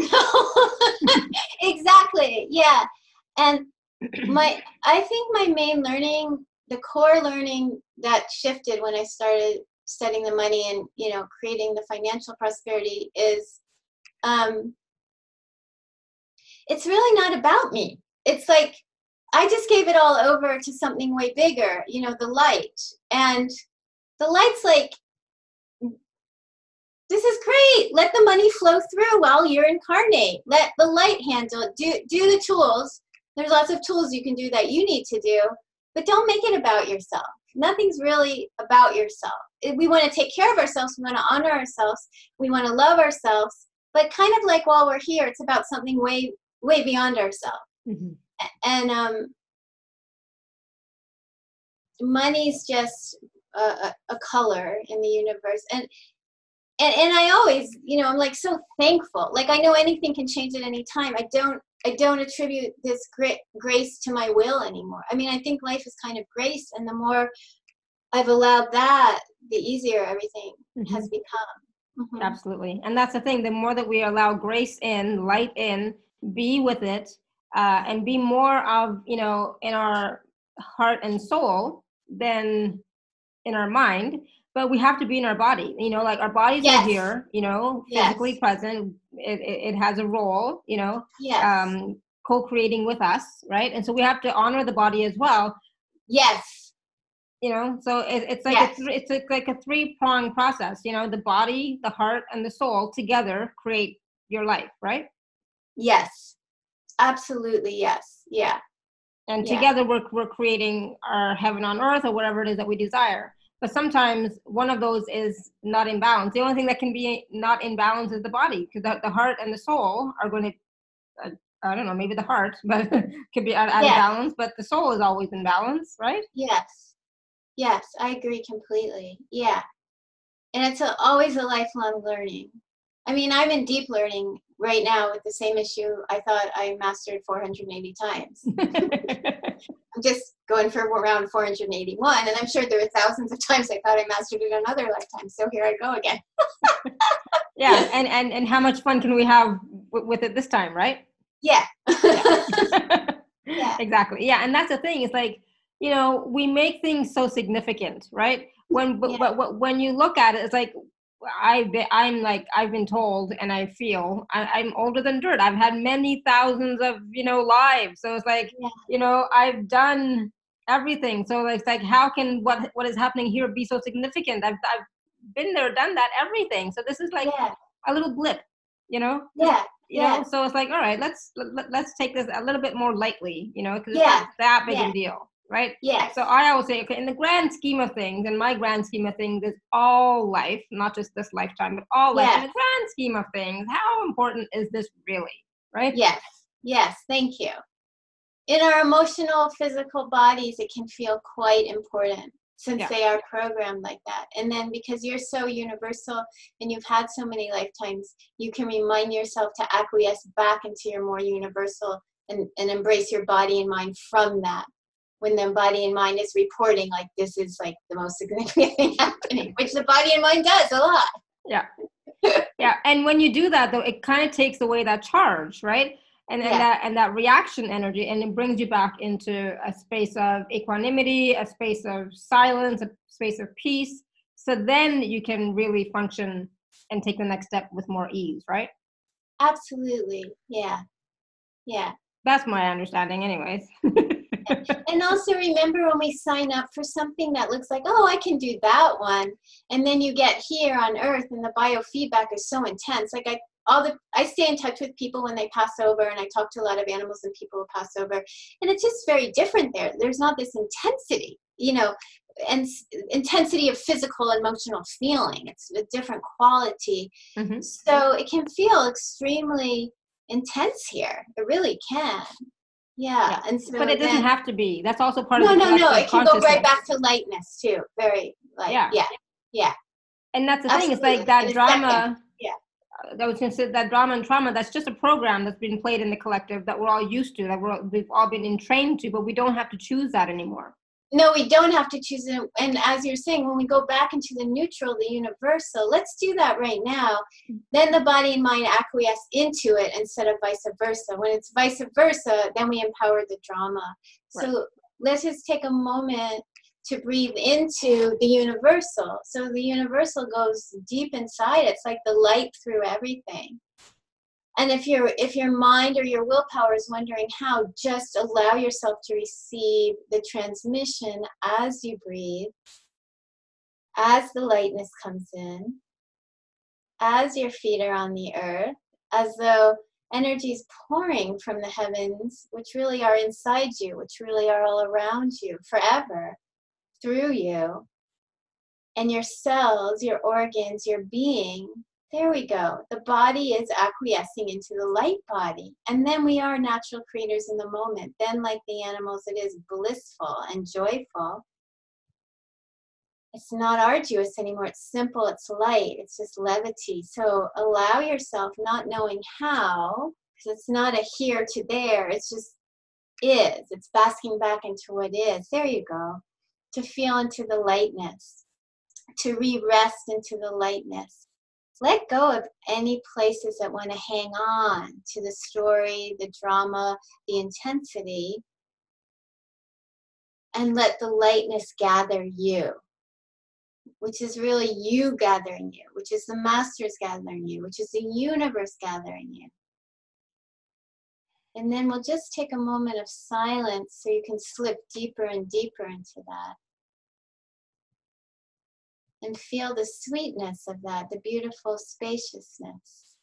S2: Exactly. Yeah. And I think my main learning, the core learning that shifted when I started studying the money and, creating the financial prosperity is, it's really not about me. It's like, I just gave it all over to something way bigger, the light. And the light's like, this is great. Let the money flow through while you're incarnate. Let the light handle it. Do the tools. There's lots of tools you can do that you need to do, but don't make it about yourself. Nothing's really about yourself. We want to take care of ourselves. We want to honor ourselves. We want to love ourselves. But kind of like while we're here, it's about something way, way beyond ourselves. Mm-hmm. And money's just a color in the universe. And I always, I'm like so thankful. Like I know anything can change at any time. I don't attribute this grace to my will anymore. I mean, I think life is kind of grace, and the more I've allowed that, the easier everything mm-hmm. has become. Mm-hmm.
S1: Absolutely. And that's the thing. The more that we allow grace in, light in, be with it, and be more of, in our heart and soul than in our mind. But we have to be in our body, like our bodies yes. are here, physically yes. present. It has a role, yes. Co-creating with us, right? And so we have to honor the body as well.
S2: Yes.
S1: So it's like yes. it's like a three-pronged process. The body, the heart, and the soul together create your life, right?
S2: Yes, absolutely. Yes. Yeah.
S1: And together we're creating our heaven on earth, or whatever it is that we desire. But sometimes one of those is not in balance. The only thing that can be not in balance is the body, because the heart and the soul are going to, I don't know, maybe the heart, but could be out of balance, but the soul is always in balance, right?
S2: Yes. Yes, I agree completely. Yeah. And it's always a lifelong learning. I mean, I'm in deep learning right now with the same issue I thought I mastered 480 times. I'm just going for around 481, and I'm sure there are thousands of times I thought I mastered it another lifetime. So here I go again.
S1: Yeah, and how much fun can we have with it this time, right?
S2: Yeah.
S1: Yeah. Exactly. Yeah, and that's the thing. It's like, we make things so significant, right? When you look at it, it's like, I've been told, and I feel I'm older than dirt. I've had many thousands of, lives. So it's like, I've done everything. So it's like, how can what is happening here be so significant? I've been there, done that, everything. So this is like a little blip,
S2: Yeah.
S1: So it's like, all right, let's take this a little bit more lightly, because it's not that big a deal. Right?
S2: Yeah.
S1: So I always say, okay, in the grand scheme of things, in my grand scheme of things, is all life, not just this lifetime, but all life. In the grand scheme of things, how important is this really? Right?
S2: Yes. Yes. Thank you. in our emotional, physical bodies, it can feel quite important since
S1: Yeah.
S2: they are programmed like that. And then because you're so universal and you've had so many lifetimes, you can remind yourself to acquiesce back into your more universal and embrace your body and mind from that. When the body and mind is reporting like this is like the most significant thing happening, which the body and mind does a lot.
S1: Yeah. Yeah. And when you do that, though, it kind of takes away that charge, right? And that reaction energy, and it brings you back into a space of equanimity, a space of silence, a space of peace. So then you can really function and take the next step with more ease, right?
S2: Absolutely. Yeah. Yeah.
S1: That's my understanding, anyways.
S2: And also remember when we sign up for something that looks like, oh, I can do that one. And then you get here on Earth and the biofeedback is so intense. Like I stay in touch with people when they pass over, and I talk to a lot of animals and people who pass over. And it's just very different there. There's not this intensity, and intensity of physical, emotional feeling. It's a different quality.
S1: Mm-hmm.
S2: So it can feel extremely intense here. It really can. Yeah. And so
S1: but it doesn't have to be. That's also part
S2: of
S1: the
S2: No. It can go right back to lightness too. Very light. Yeah.
S1: And that's the
S2: Absolutely.
S1: thing. It's like that drama.
S2: Yeah.
S1: I was going to say that drama and trauma. That's just a program that's been played in the collective that we're all used to. That we've all been entrained to, but we don't have to choose that anymore.
S2: No, we don't have to choose it. And as you're saying, when we go back into the neutral, the universal, let's do that right now. Then the body and mind acquiesce into it instead of vice versa. When it's vice versa, then we empower the drama.
S1: Right.
S2: So let's just take a moment to breathe into the universal. So the universal goes deep inside. It's like the light through everything. And if your mind or your willpower is wondering how, just allow yourself to receive the transmission as you breathe, as the lightness comes in, as your feet are on the earth, as though energy is pouring from the heavens, which really are inside you, which really are all around you forever, through you, and your cells, your organs, your being. There we go. The body is acquiescing into the light body. And then we are natural creators in the moment. Then, like the animals, it is blissful and joyful. It's not arduous anymore. It's simple. It's light. It's just levity. So allow yourself, not knowing how, because it's not a here to there. It's just is. It's basking back into what is. There you go. To feel into the lightness. To re-rest into the lightness. Let go of any places that want to hang on to the story, the drama, the intensity, and let the lightness gather you, which is really you gathering you, which is the masters gathering you, which is the universe gathering you. And then we'll just take a moment of silence so you can slip deeper and deeper into that. And feel the sweetness of that, the beautiful spaciousness.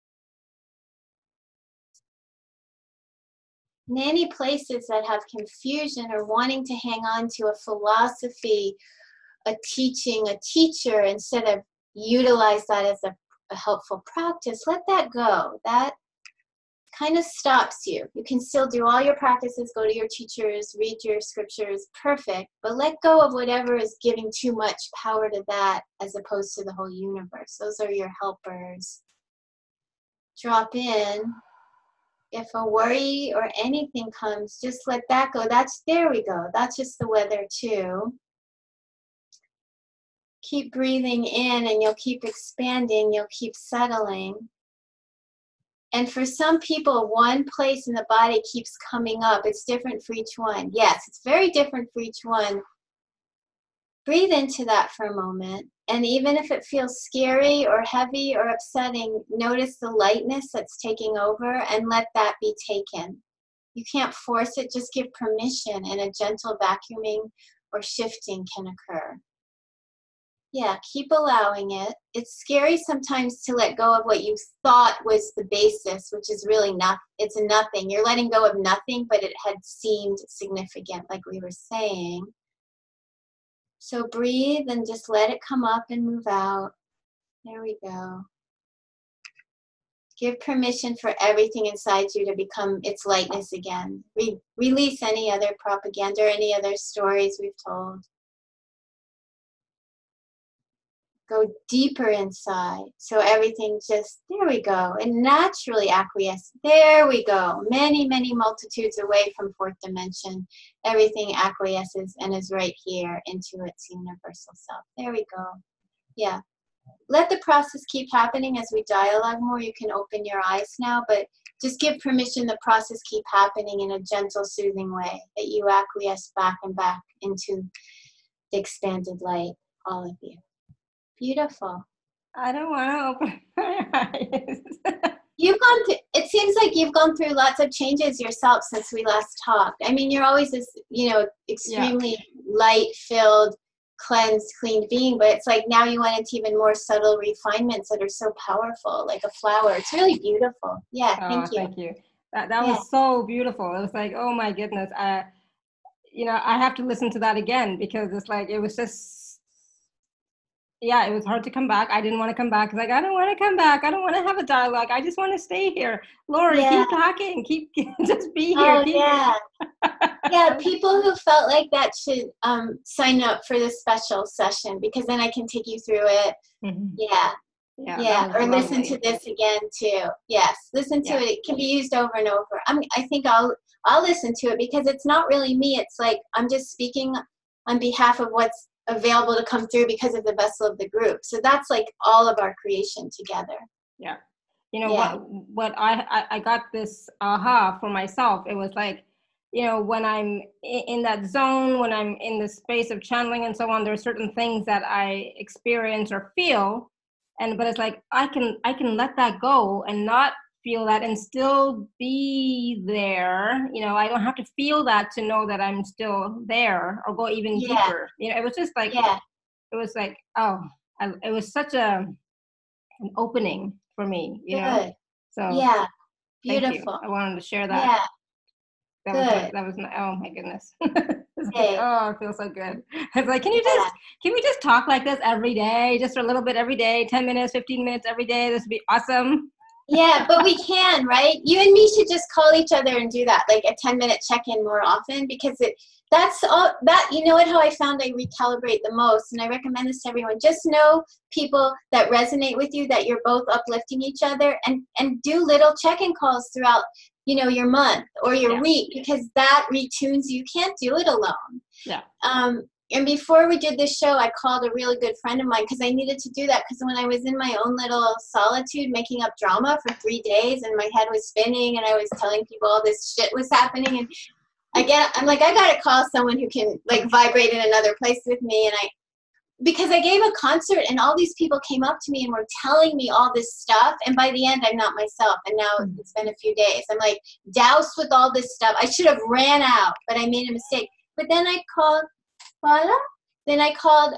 S2: In any places that have confusion or wanting to hang on to a philosophy, a teaching, a teacher, instead of utilize that as a helpful practice, let that go. That kind of stops you. You can still do all your practices, go to your teachers, read your scriptures, perfect, but let go of whatever is giving too much power to that as opposed to the whole universe. Those are your helpers. Drop in. If a worry or anything comes, just let that go. There we go. That's just the weather too. Keep breathing in and you'll keep expanding. You'll keep settling. And for some people, one place in the body keeps coming up. It's different for each one. Yes, it's very different for each one. Breathe into that for a moment. And even if it feels scary or heavy or upsetting, notice the lightness that's taking over and let that be taken. You can't force it, just give permission, and a gentle vacuuming or shifting can occur. Yeah, keep allowing it. It's scary sometimes to let go of what you thought was the basis, which is really nothing. It's nothing. You're letting go of nothing, but it had seemed significant, like we were saying. So breathe and just let it come up and move out. There we go. Give permission for everything inside you to become its lightness again. Release any other propaganda or any other stories we've told. Go deeper inside. So everything just, there we go. And naturally acquiesce. There we go. Many, many multitudes away from fourth dimension. Everything acquiesces and is right here into its universal self. There we go. Yeah. Let the process keep happening as we dialogue more. You can open your eyes now, but just give permission the process keep happening in a gentle, soothing way, that you acquiesce back and back into the expanded light, all of you. Beautiful.
S1: I don't want to open my eyes.
S2: It seems like you've gone through lots of changes yourself since we last talked. I mean, you're always this, extremely light-filled, cleansed, clean being, but it's like now you went into even more subtle refinements that are so powerful, like a flower. It's really beautiful. Yeah, thank you.
S1: Thank you. That was so beautiful. It was like, oh my goodness. I have to listen to that again, because it's like, it was just, it was hard to come back. I didn't want to come back. Like, I don't want to come back. I don't want to have a dialogue. I just want to stay here. Lori, keep talking. Keep just be here.
S2: Yeah, people who felt like that should sign up for this special session, because then I can take you through it. Mm-hmm. Yeah. Or lovely. Listen to this again too. Yes, listen to it. It can be used over and over. I think I'll listen to it, because it's not really me. It's like I'm just speaking on behalf of what's available to come through because of the vessel of the group. So that's like all of our creation together.
S1: Yeah. What I got this aha for myself. It was like, when I'm in that zone, when I'm in the space of channeling and so on, there are certain things that I experience or feel, but it's like I can let that go and not feel that and still be there. I don't have to feel that to know that I'm still there, or go even deeper. It was just like, it was like, it was such an opening for me,
S2: Good.
S1: So
S2: beautiful.
S1: I wanted to share that.
S2: That
S1: was oh my goodness. Oh, I feel so good. It's like, can we just talk like this every day, just for a little bit every day, 10 minutes, 15 minutes every day? This would be awesome.
S2: Yeah, but we can, right? You and me should just call each other and do that, like a 10-minute check-in more often, because that's all that, how I found I recalibrate the most. And I recommend this to everyone. Just know people that resonate with you, that you're both uplifting each other, and do little check-in calls throughout, your month or your week, because that retunes you. You can't do it alone.
S1: Yeah.
S2: And before we did this show, I called a really good friend of mine, because I needed to do that, because when I was in my own little solitude making up drama for 3 days, and my head was spinning, and I was telling people all this shit was happening, and I'm like, I gotta call someone who can like vibrate in another place with me. And because I gave a concert, and all these people came up to me and were telling me all this stuff, and by the end I'm not myself. And now it's been a few days, I'm like doused with all this stuff. I should have ran out, but I made a mistake. But then I called Then I called,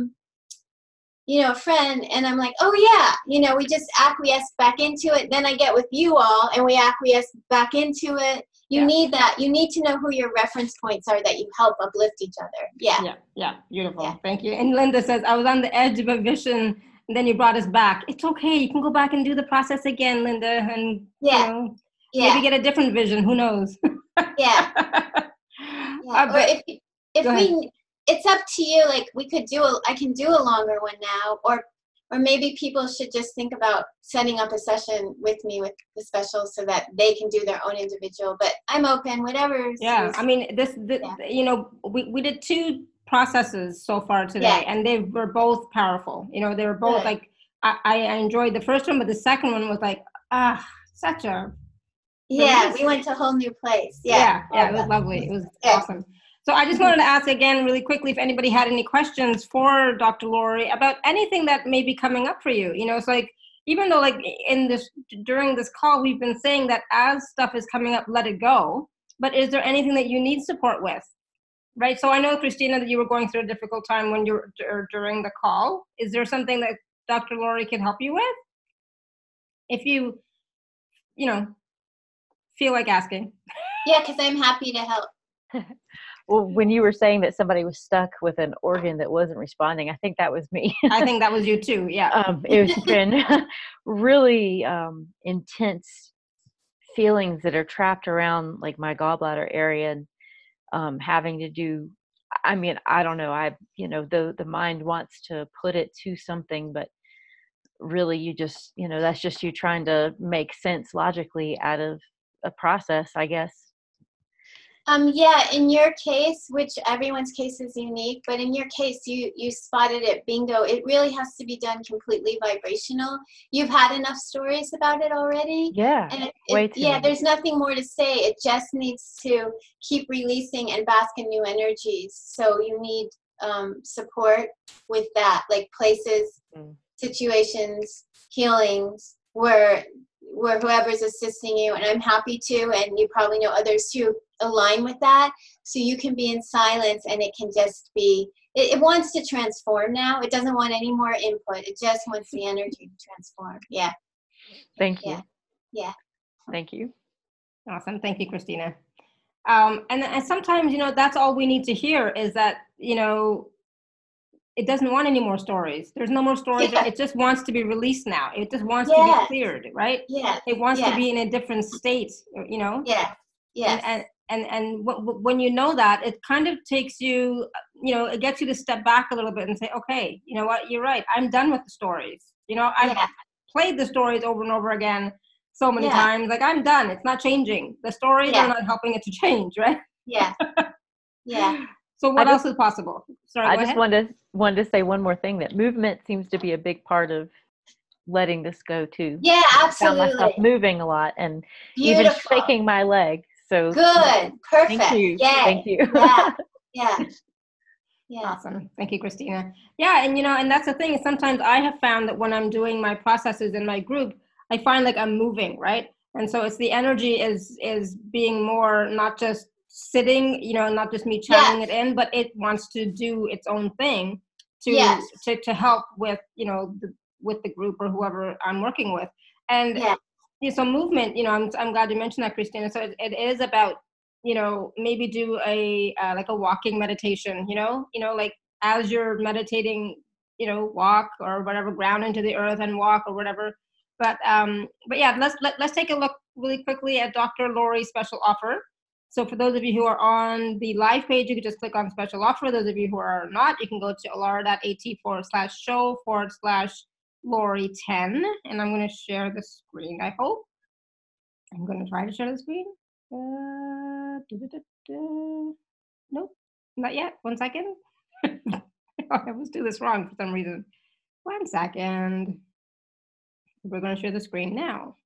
S2: a friend, and I'm like, oh yeah, we just acquiesce back into it. Then I get with you all, and we acquiesce back into it. You need that. You need to know who your reference points are, that you help uplift each other.
S1: Yeah. Beautiful. Yeah. Thank you. And Linda says, I was on the edge of a vision, and then you brought us back. It's okay. You can go back and do the process again, Linda, and maybe get a different vision. Who knows?
S2: Yeah. Or if we, it's up to you. Like I can do a longer one now, or maybe people should just think about setting up a session with me with the special, so that they can do their own individual. But I'm open, whatever.
S1: Yeah, I mean, we did 2 processes so far today, and they were both powerful. They were both like, I enjoyed the first one, but the second one was like, such a
S2: release. We went to a whole new place.
S1: Yeah, it was lovely. It was awesome. So I just wanted to ask again really quickly if anybody had any questions for Dr. Lori about anything that may be coming up for you. It's like, even though like during this call, we've been saying that as stuff is coming up, let it go. But is there anything that you need support with? Right. So I know, Christina, that you were going through a difficult time when you were during the call. Is there something that Dr. Lori can help you with? If you, feel like asking.
S2: Yeah, because I'm happy to help.
S3: Well, when you were saying that somebody was stuck with an organ that wasn't responding, I think that was me.
S1: I think that was you too. Yeah.
S3: It's been really intense feelings that are trapped around like my gallbladder area, and having to do, I mean, I don't know, the mind wants to put it to something, but really you just, that's just you trying to make sense logically out of a process, I guess.
S2: Yeah, in your case, which everyone's case is unique, but in your case, you spotted it, bingo. It really has to be done completely vibrational. You've had enough stories about it already.
S3: Yeah,
S2: And
S3: way too many.
S2: there's nothing more to say. It just needs to keep releasing and bask in new energies. So you need support with that, like places, situations, healings, where whoever's assisting you, and I'm happy to, and you probably know others who align with that, so you can be in silence and it can just be, it wants to transform now. It doesn't want any more input. It just wants the energy to transform. Yeah.
S3: Thank you.
S2: Yeah.
S3: Thank you.
S1: Awesome. Thank you, Christina. And sometimes, that's all we need to hear is that, it doesn't want any more stories. There's no more stories. Yeah. It just wants to be released now. It just wants to be cleared, right?
S2: Yeah.
S1: It wants to be in a different state,
S2: Yeah. Yeah.
S1: And when you know that, it kind of takes you, it gets you to step back a little bit and say, okay, you know what, you're right. I'm done with the stories. I've played the stories over and over again so many times. Like, I'm done. It's not changing. The stories are not helping it to change, right?
S2: Yeah. Yeah.
S1: So what else is possible? Sorry,
S3: I just wanted to say one more thing, that movement seems to be a big part of letting this go too.
S2: Yeah, absolutely.
S3: I found myself moving a lot and
S2: Beautiful.
S3: even shaking my leg. So
S2: good. Perfect.
S3: Thank you.
S2: Yay.
S3: Thank you.
S2: Yeah.
S1: Awesome. Thank you, Christina. Yeah, and that's the thing. Sometimes I have found that when I'm doing my processes in my group, I find like I'm moving, right? And so it's the energy is being more, not just sitting, not just me channeling it in, but it wants to do its own thing to help with, with the group or whoever I'm working with. And so movement, I'm glad you mentioned that, Christina. So it is about, maybe do a like a walking meditation, like as you're meditating, walk or whatever, ground into the earth and walk or whatever. But yeah, let's take a look really quickly at Dr. Lori's special offer. So for those of you who are on the live page, you can just click on special offer. Those of you who are not, you can go to alara.at/show/Lori10. And I'm going to share the screen, I hope. I'm going to try to share the screen. Nope, not yet. 1 second. I always do this wrong for some reason. 1 second. We're going to share the screen now.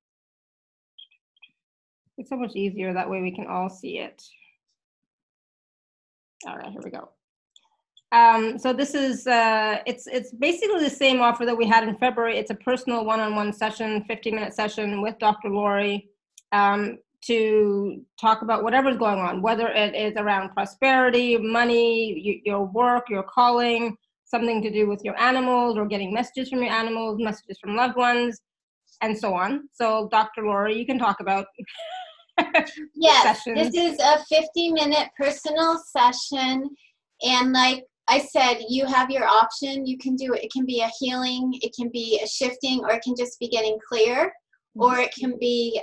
S1: It's so much easier that way we can all see it. All right, here we go. So this is it's basically the same offer that we had in February. It's a personal one-on-one session, 15-minute session with Dr. Lori to talk about whatever's going on, whether it is around prosperity, money, your work, your calling, something to do with your animals or getting messages from your animals, messages from loved ones, and so on. So Dr. Lori, you can talk about
S2: yes,
S1: sessions.
S2: This is a 50-minute personal session, and like I said, you have your option. You can do it. It can be a healing, it can be a shifting, or it can just be getting clear, or it can be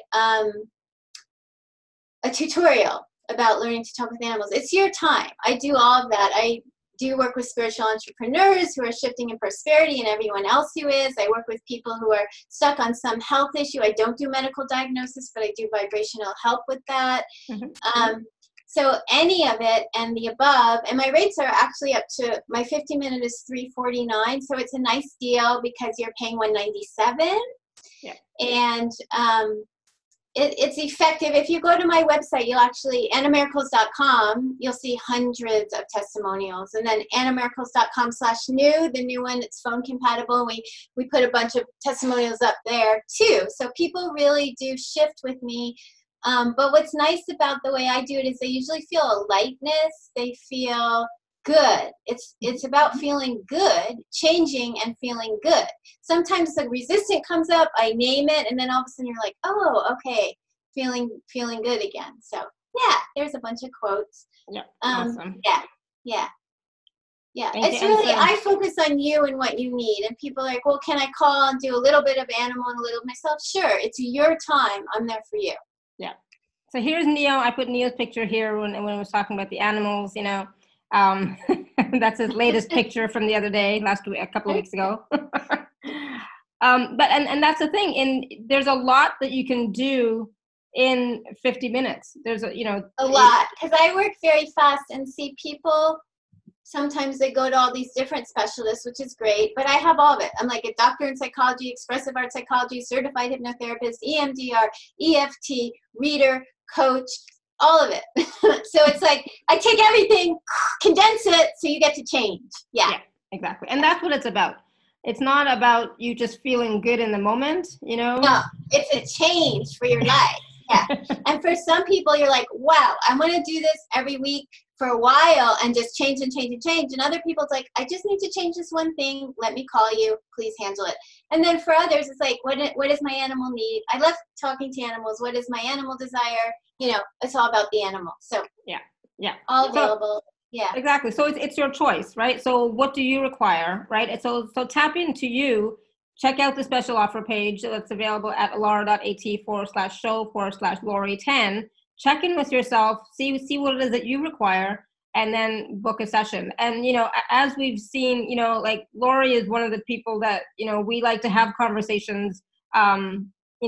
S2: a tutorial about learning to talk with animals. It's your time. I do all of that. I do work with spiritual entrepreneurs who are shifting in prosperity, and everyone else who is. I work with people who are stuck on some health issue. I don't do medical diagnosis, but I do vibrational help with that. So any of it and the above, and my rates are actually up to, my 50-minute is $349, so it's a nice deal because you're paying $197.
S1: Yeah.
S2: And it's effective. If you go to my website, you'll actually, AnnaMiracles.com, you'll see hundreds of testimonials. And then AnnaMiracles.com/new, the new one, it's phone compatible. We put a bunch of testimonials up there too. So people really do shift with me. But what's nice about the way I do it is they usually feel a lightness. They feel good. It's about feeling good, changing and feeling good. Sometimes the resistance comes up, I name it, and then all of a sudden you're like, oh, okay, feeling good again. So yeah, there's a bunch of quotes.
S1: Yeah. Awesome.
S2: Yeah. Yeah. Yeah.
S1: Thank
S2: It's
S1: you.
S2: really, I focus on you and what you need. And people are like, well, can I call and do a little bit of animal and a little of myself? Sure. It's your time. I'm there for you.
S1: Yeah. So here's Neo. I put Neo's picture here when I was talking about the animals, that's his latest picture from the other day, last week, a couple of weeks ago. But that's the thing. And there's a lot that you can do in 50 minutes. There's
S2: a lot, because I work very fast and see people. Sometimes they go to all these different specialists, which is great, but I have all of it. I'm like a doctor in psychology, expressive art psychology, certified hypnotherapist, EMDR, EFT, reader, coach, all of it. So it's like I take everything, condense it, so you get to change. Yeah,
S1: exactly. And that's what it's about. It's not about you just feeling good in the moment,
S2: No, it's a change for your life. Yeah. And for some people, you're like, wow, I want to do this every week for a while and just change and change and change. And other people, it's like, I just need to change this one thing. Let me call you. Please handle it. And then for others, it's like, what does my animal need? I love talking to animals. What is my animal desire? It's all about the animal. So
S1: yeah,
S2: all available. Yeah,
S1: exactly. So it's your choice, right? So what do you require, right? And so tap into you. Check out the special offer page that's available at alara.at/show/Lori10. Check in with yourself, see what it is that you require, and then book a session. And, as we've seen, like Lori is one of the people that, we like to have conversations, off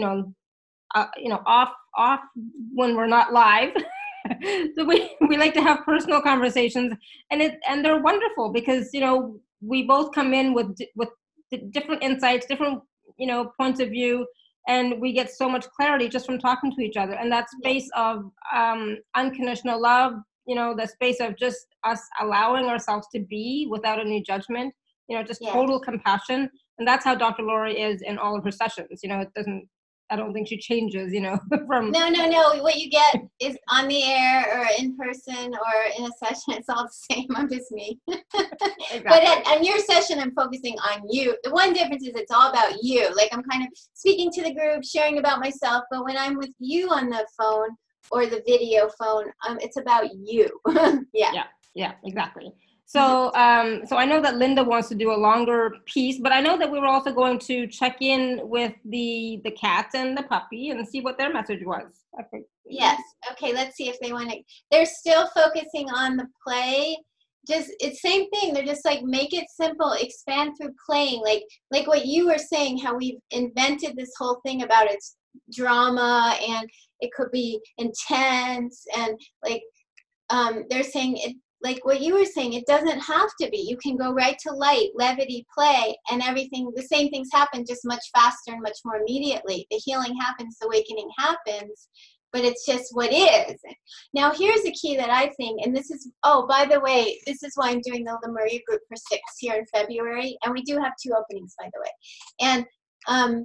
S1: when we're not live. So we like to have personal conversations, and they're wonderful because, we both come in with different insights, different, points of view, and we get so much clarity just from talking to each other. And that space of unconditional love, the space of just us allowing ourselves to be without any judgment, just total compassion. And that's how Dr. Lori is in all of her sessions. I don't think she changes, from.
S2: No. What you get is on the air or in person or in a session. It's all the same. I'm just me. Exactly. But on your session, I'm focusing on you. The one difference is it's all about you. Like I'm kind of speaking to the group, sharing about myself. But when I'm with you on the phone or the video phone, it's about you.
S1: Yeah, exactly. So I know that Linda wants to do a longer piece, but I know that we were also going to check in with the cat and the puppy and see what their message was.
S2: Yes. Okay, let's see if they want to. They're still focusing on the play. It's same thing. They're just like, make it simple, expand through playing. Like what you were saying, how we've invented this whole thing about its drama and it could be intense and like they're saying it. Like what you were saying, it doesn't have to be. You can go right to light, levity, play, and everything. The same things happen, just much faster and much more immediately. The healing happens, the awakening happens, but it's just what is. Now, here's a key that I think, and this is, by the way, this is why I'm doing the Lemuria group for 6 here in February, and we do have 2 openings, by the way. And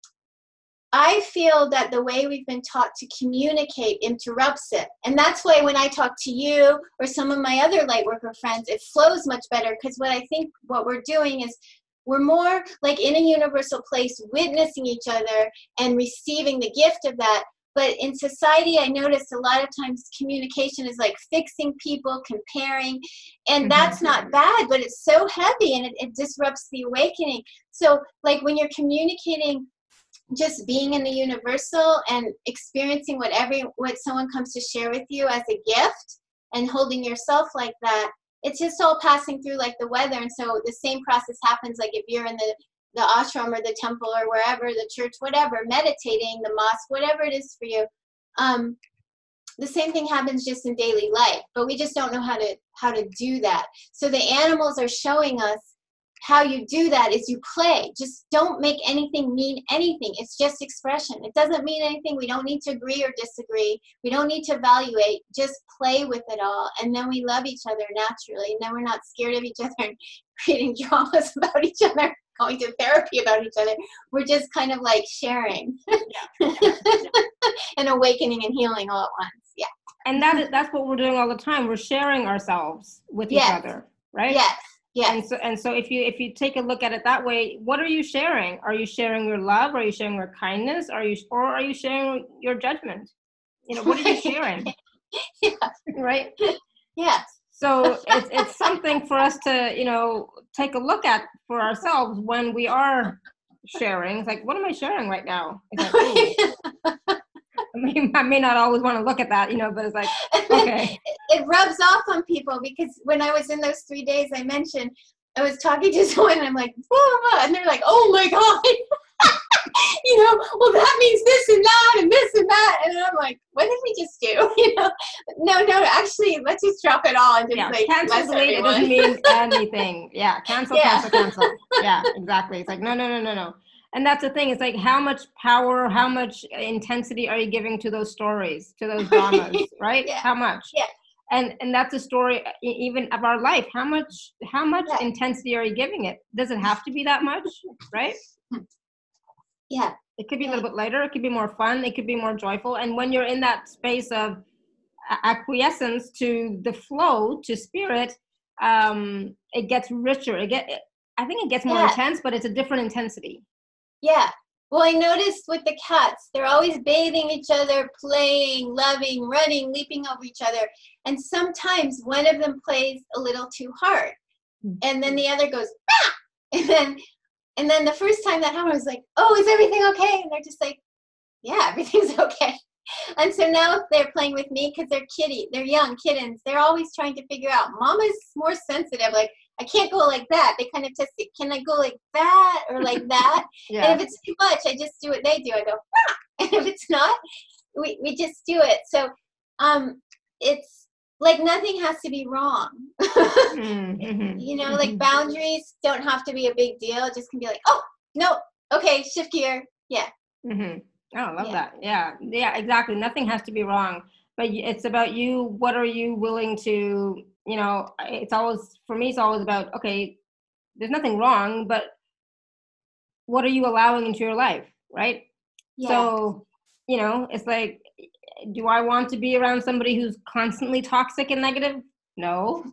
S2: I feel that the way we've been taught to communicate interrupts it. And that's why when I talk to you or some of my other lightworker friends, it flows much better because what we're doing is we're more like in a universal place, witnessing each other and receiving the gift of that. But in society, I noticed a lot of times communication is like fixing people, comparing, and that's not bad, but it's so heavy and it disrupts the awakening. So like when you're communicating, just being in the universal and experiencing what someone comes to share with you as a gift and holding yourself like that, it's just all passing through like the weather. And so the same process happens like if you're in the ashram or the temple or wherever, the church, whatever, meditating, the mosque, whatever it is for you. The same thing happens just in daily life, but we just don't know how to do that. So the animals are showing us how you do that is you play. Just don't make anything mean anything. It's just expression. It doesn't mean anything. We don't need to agree or disagree. We don't need to evaluate. Just play with it all. And then we love each other naturally. And then we're not scared of each other and creating dramas about each other, going to therapy about each other. We're just kind of like sharing and awakening and healing all at once. Yeah.
S1: And that's what we're doing all the time. We're sharing ourselves with each other, right?
S2: Yes. Yeah.
S1: And so if you take a look at it that way, what are you sharing? Are you sharing your love? Are you sharing your kindness? Or are you sharing your judgment? What are you sharing?
S2: Yeah.
S1: Right?
S2: Yeah.
S1: So it's something for us to, take a look at for ourselves when we are sharing. It's like, what am I sharing right now? It's like, I may not always want to look at that, but it's like, okay.
S2: It rubs off on people, because when I was in those 3 days I mentioned, I was talking to someone and I'm like, blah, blah, blah, and they're like, oh my God. Well, that means this and that and this and that. And I'm like, what did we just do? No, actually, let's just drop it all and just
S1: cancel, delete, it doesn't mean anything. Yeah, cancel. Yeah, exactly. It's like, no. And that's the thing. It's like, how much power, how much intensity are you giving to those stories, to those dramas, right?
S2: Yeah.
S1: How much?
S2: Yeah.
S1: And that's a story even of our life. How much intensity are you giving it? Does it have to be that much, right?
S2: Yeah.
S1: It could be a little bit lighter. It could be more fun. It could be more joyful. And when you're in that space of acquiescence to the flow, to spirit, it gets richer. I think it gets more intense, but it's a different intensity.
S2: Yeah. Well, I noticed with the cats, they're always bathing each other, playing, loving, running, leaping over each other. And sometimes one of them plays a little too hard. And then the other goes, ah! And then the first time that happened, I was like, oh, is everything okay? And they're just like, yeah, everything's okay. And so now if they're playing with me, because they're young kittens, they're always trying to figure out, Mama's more sensitive. Like, I can't go like that. They kind of test it. Can I go like that or like that?
S1: Yeah.
S2: And if it's too much, I just do what they do. I go, ah! And if it's not, we just do it. So it's like nothing has to be wrong. Like boundaries don't have to be a big deal. It just can be like, oh, no, okay, shift gear. Yeah.
S1: Oh, I love that. Yeah, exactly. Nothing has to be wrong, but it's about you. What are you willing to, it's always about, okay, there's nothing wrong, but what are you allowing into your life, right?
S2: Yeah.
S1: So, it's like, do I want to be around somebody who's constantly toxic and negative? No,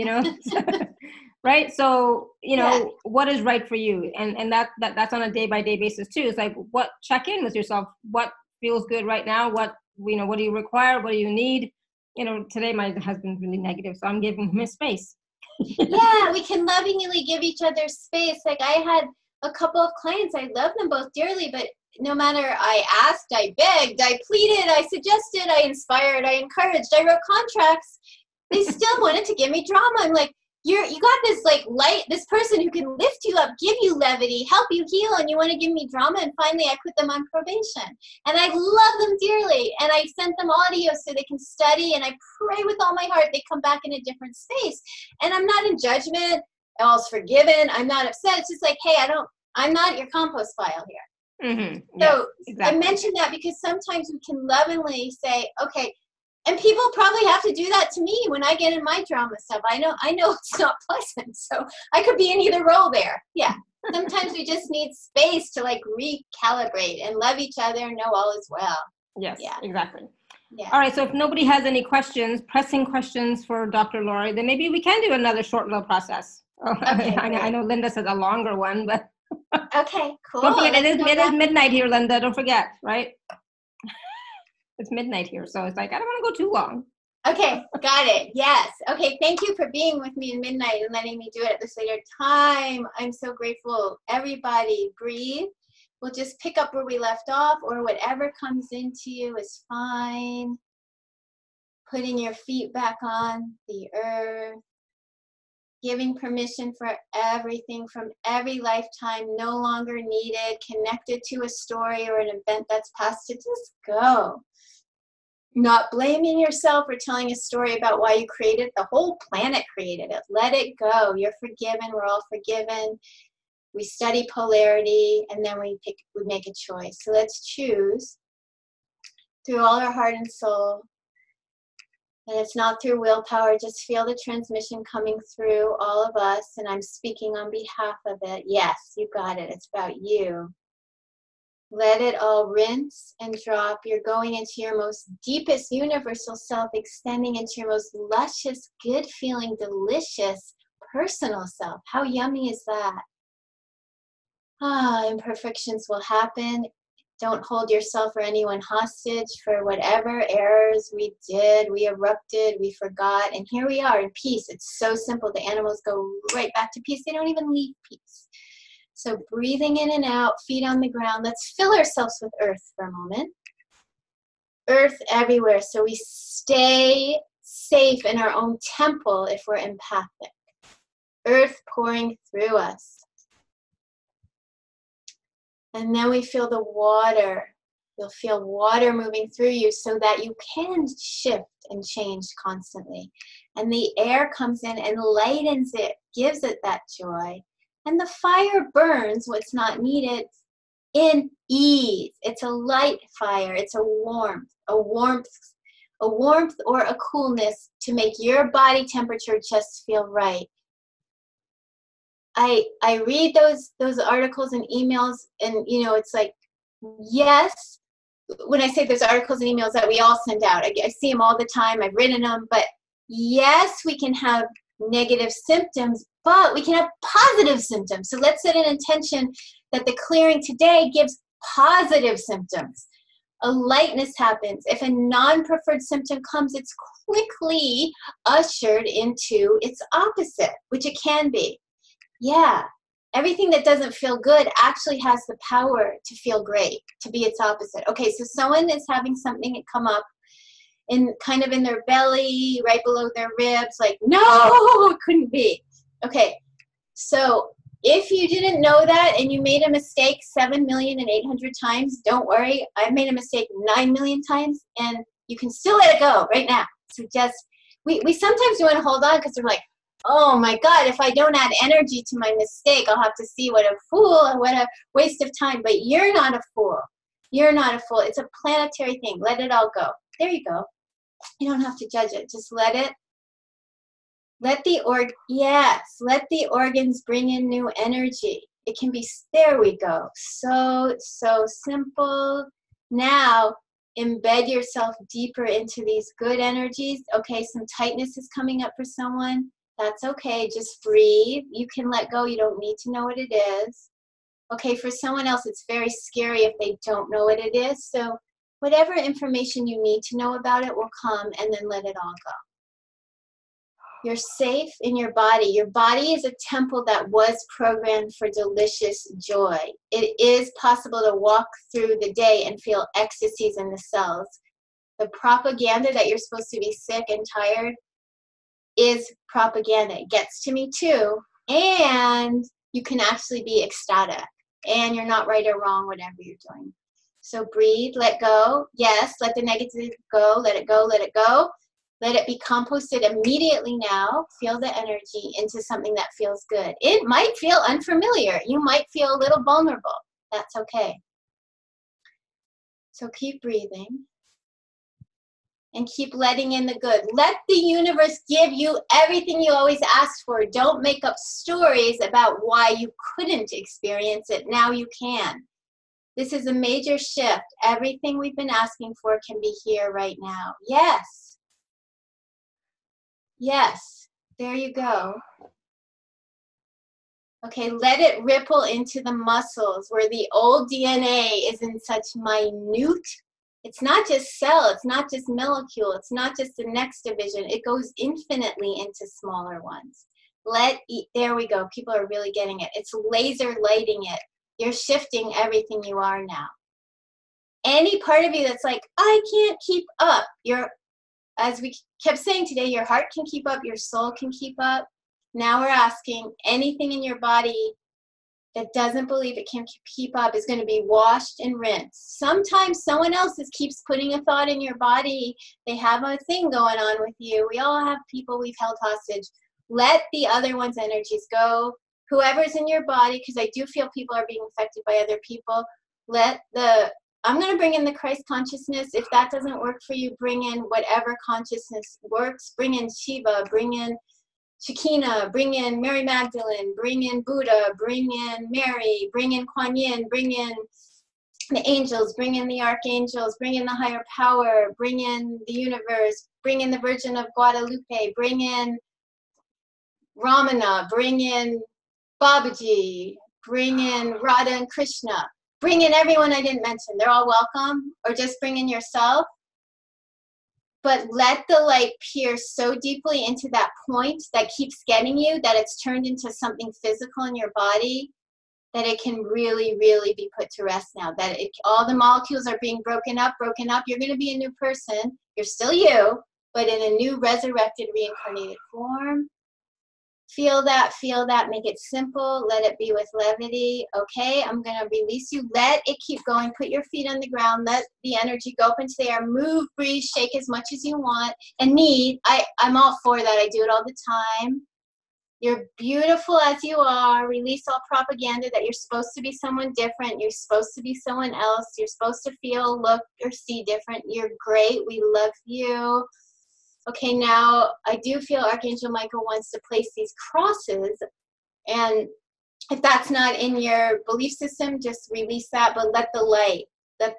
S1: right? So, what is right for you? And that's on a day-by-day basis too. It's like, check in with yourself. What feels good right now? What do you require? What do you need? Today my husband's really negative, so I'm giving him his space.
S2: Yeah, we can lovingly give each other space. Like, I had a couple of clients, I love them both dearly, but no matter, I asked, I begged, I pleaded, I suggested, I inspired, I encouraged, I wrote contracts, they still wanted to give me drama. I'm like, you got this this person who can lift you up, give you levity, help you heal, and you want to give me drama? And finally I put them on probation, and I love them dearly, and I sent them audio so they can study, and I pray with all my heart they come back in a different space. And I'm not in judgment, all's forgiven, I'm not upset. It's just like, hey, I'm not your compost pile here.
S1: Mm-hmm.
S2: So
S1: yes, exactly.
S2: I mentioned that because sometimes we can lovingly say, okay, and people probably have to do that to me when I get in my drama stuff. I know it's not pleasant, so I could be in either role there. Yeah. Sometimes we just need space to recalibrate and love each other and know all is well.
S1: Yes, yeah. Exactly.
S2: Yeah.
S1: All right, so if nobody has any pressing questions for Dr. Laurie, then maybe we can do another short little process.
S2: Okay,
S1: I know Linda said a longer one, but
S2: okay, cool.
S1: Don't forget, it is midnight here, Linda. Don't forget, right? It's midnight here, so it's like, I don't want to go too long.
S2: Okay, got it. Yes. Okay, thank you for being with me in midnight and letting me do it at this later time. I'm so grateful. Everybody, breathe. We'll just pick up where we left off, or whatever comes into you is fine. Putting your feet back on the earth. Giving permission for everything from every lifetime no longer needed, connected to a story or an event that's past, to just go. Not blaming yourself or telling a story about why you created it. The whole planet created it. Let it go. You're forgiven. We're all forgiven. We study polarity, and then we make a choice. So let's choose through all our heart and soul. And it's not through willpower. Just feel the transmission coming through all of us. And I'm speaking on behalf of it. Yes, you got it. It's about you. Let it all rinse and drop. You're going into your most deepest universal self, extending into your most luscious, good feeling, delicious personal self. How yummy is that? Imperfections will happen. Don't hold yourself or anyone hostage for whatever errors we did, we erupted, we forgot, and here we are in peace. It's so simple. The animals go right back to peace. They don't even leave peace. So breathing in and out, feet on the ground. Let's fill ourselves with earth for a moment. Earth everywhere, so we stay safe in our own temple if we're empathic. Earth pouring through us. And then we feel the water. You'll feel water moving through you so that you can shift and change constantly. And the air comes in and lightens it, gives it that joy. And the fire burns what's not needed in ease. It's a light fire. It's a warmth or a coolness to make your body temperature just feel right. I read those articles and emails, and it's like, yes, when I say those articles and emails that we all send out, I see them all the time, I've written them, but yes, we can have negative symptoms, but we can have positive symptoms. So let's set an intention that the clearing today gives positive symptoms. A lightness happens. If a non-preferred symptom comes, it's quickly ushered into its opposite, which it can be. Yeah, everything that doesn't feel good actually has the power to feel great, to be its opposite. Okay, so someone is having something come up in kind of in their belly, right below their ribs, like, no, it couldn't be. Okay, so if you didn't know that and you made a mistake 7,800,000 times, don't worry. I've made a mistake 9 million times, and you can still let it go right now. So just, we sometimes want to hold on because we're like, oh my God, if I don't add energy to my mistake, I'll have to see what a fool, what a waste of time. But you're not a fool. You're not a fool. It's a planetary thing. Let it all go. There you go. You don't have to judge it. Just let it. Let the organs bring in new energy. It can be, there we go. So simple. Now, embed yourself deeper into these good energies. Okay, some tightness is coming up for someone. That's okay, just breathe. You can let go, you don't need to know what it is. Okay, for someone else, it's very scary if they don't know what it is. So whatever information you need to know about it will come, and then let it all go. You're safe in your body. Your body is a temple that was programmed for delicious joy. It is possible to walk through the day and feel ecstasies in the cells. The propaganda that you're supposed to be sick and tired is propaganda. It gets to me too. And you can actually be ecstatic. And you're not right or wrong, whatever you're doing. So breathe, let go. Yes, let the negative go. Let it go, let it go. Let it be composted immediately now. Feel the energy into something that feels good. It might feel unfamiliar. You might feel a little vulnerable. That's okay. So keep breathing. And keep letting in the good. Let the universe give you everything you always asked for. Don't make up stories about why you couldn't experience it. Now you can. This is a major shift. Everything we've been asking for can be here right now. Yes. Yes. There you go. Okay, let it ripple into the muscles where the old DNA is in such minute. It's not just cell, it's not just molecule, it's not just the next division. It goes infinitely into smaller ones. There we go. People are really getting it. It's laser lighting it. You're shifting everything you are now. Any part of you that's like, I can't keep up. As we kept saying today, your heart can keep up, your soul can keep up. Now we're asking anything in your body that doesn't believe it can keep up is going to be washed and rinsed. Sometimes someone else keeps putting a thought in your body. They have a thing going on with you. We all have people we've held hostage. Let the other one's energies go. Whoever's in your body, because I do feel people are being affected by other people, I'm going to bring in the Christ consciousness. If that doesn't work for you, bring in whatever consciousness works. Bring in Shiva, bring in Shekinah, bring in Mary Magdalene, bring in Buddha, bring in Mary, bring in Kuan Yin, bring in the angels, bring in the archangels, bring in the higher power, bring in the universe, bring in the Virgin of Guadalupe, bring in Ramana, bring in Babaji, bring in Radha and Krishna. bring in everyone I didn't mention. They're all welcome. Or just bring in yourself. But let the light pierce so deeply into that point that keeps getting you, that it's turned into something physical in your body, that it can really, really be put to rest now. That all the molecules are being broken up. You're going to be a new person. You're still you, but in a new resurrected, reincarnated form. Feel that, make it simple, let it be with levity. Okay, I'm going to release you. Let it keep going. Put your feet on the ground. Let the energy go up into the air. Move, breathe, shake as much as you want and need. I'm all for that. I do it all the time. You're beautiful as you are. Release all propaganda that you're supposed to be someone different. You're supposed to be someone else. You're supposed to feel, look, or see different. You're great. We love you. Okay, now I do feel Archangel Michael wants to place these crosses, and if that's not in your belief system, just release that, but let the light, let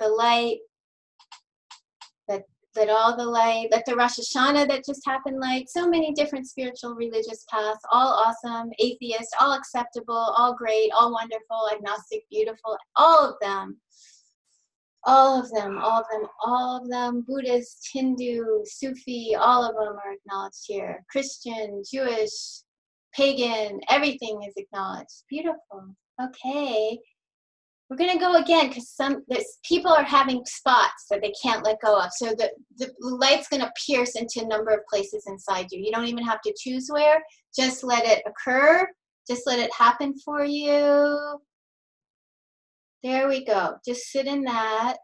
S2: all the light, let the Rosh Hashanah that just happened light, so many different spiritual religious paths, all awesome, atheist, all acceptable, all great, all wonderful, agnostic, beautiful, all of them. All of them, Buddhist, Hindu, Sufi, all of them are acknowledged here. Christian, Jewish, pagan, everything is acknowledged. Beautiful. Okay. We're going to go again because people are having spots that they can't let go of. So the light's going to pierce into a number of places inside you. You don't even have to choose where. Just let it occur. Just let it happen for you. There we go. Just sit in that.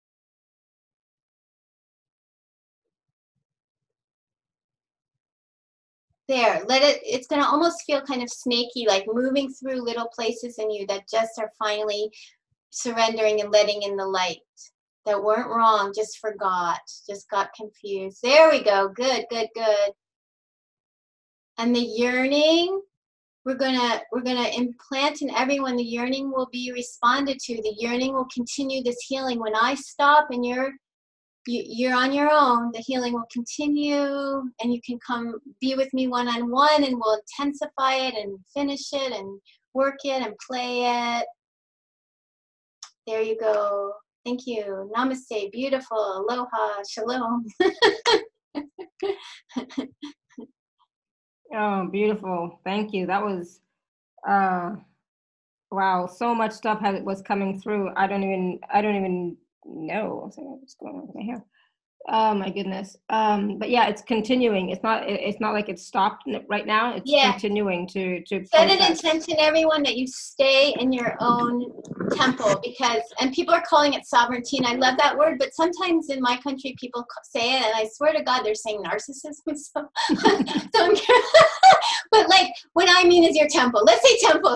S2: There, it's going to almost feel kind of snaky, like moving through little places in you that just are finally surrendering and letting in the light. That weren't wrong, just forgot, just got confused. There we go. Good, good, good. And the yearning, we're gonna implant in everyone. The yearning will be responded to. The yearning will continue this healing. When I stop and you're on your own, the healing will continue, and you can come be with me one-on-one, and we'll intensify it and finish it and work it and play it. There you go. Thank you. Namaste. Beautiful. Aloha. Shalom.
S1: Oh, beautiful. Thank you. That was, wow, so much stuff was coming through. I don't even know what's going on with my hair. Oh my goodness. But yeah, it's continuing. It's not like it's stopped right now. It's continuing to
S2: set an intention, everyone, that you stay in your own temple, and people are calling it sovereignty, and I love that word, but sometimes in my country people say it, and I swear to God they're saying narcissism. So but like what I mean is your temple. Let's say temple.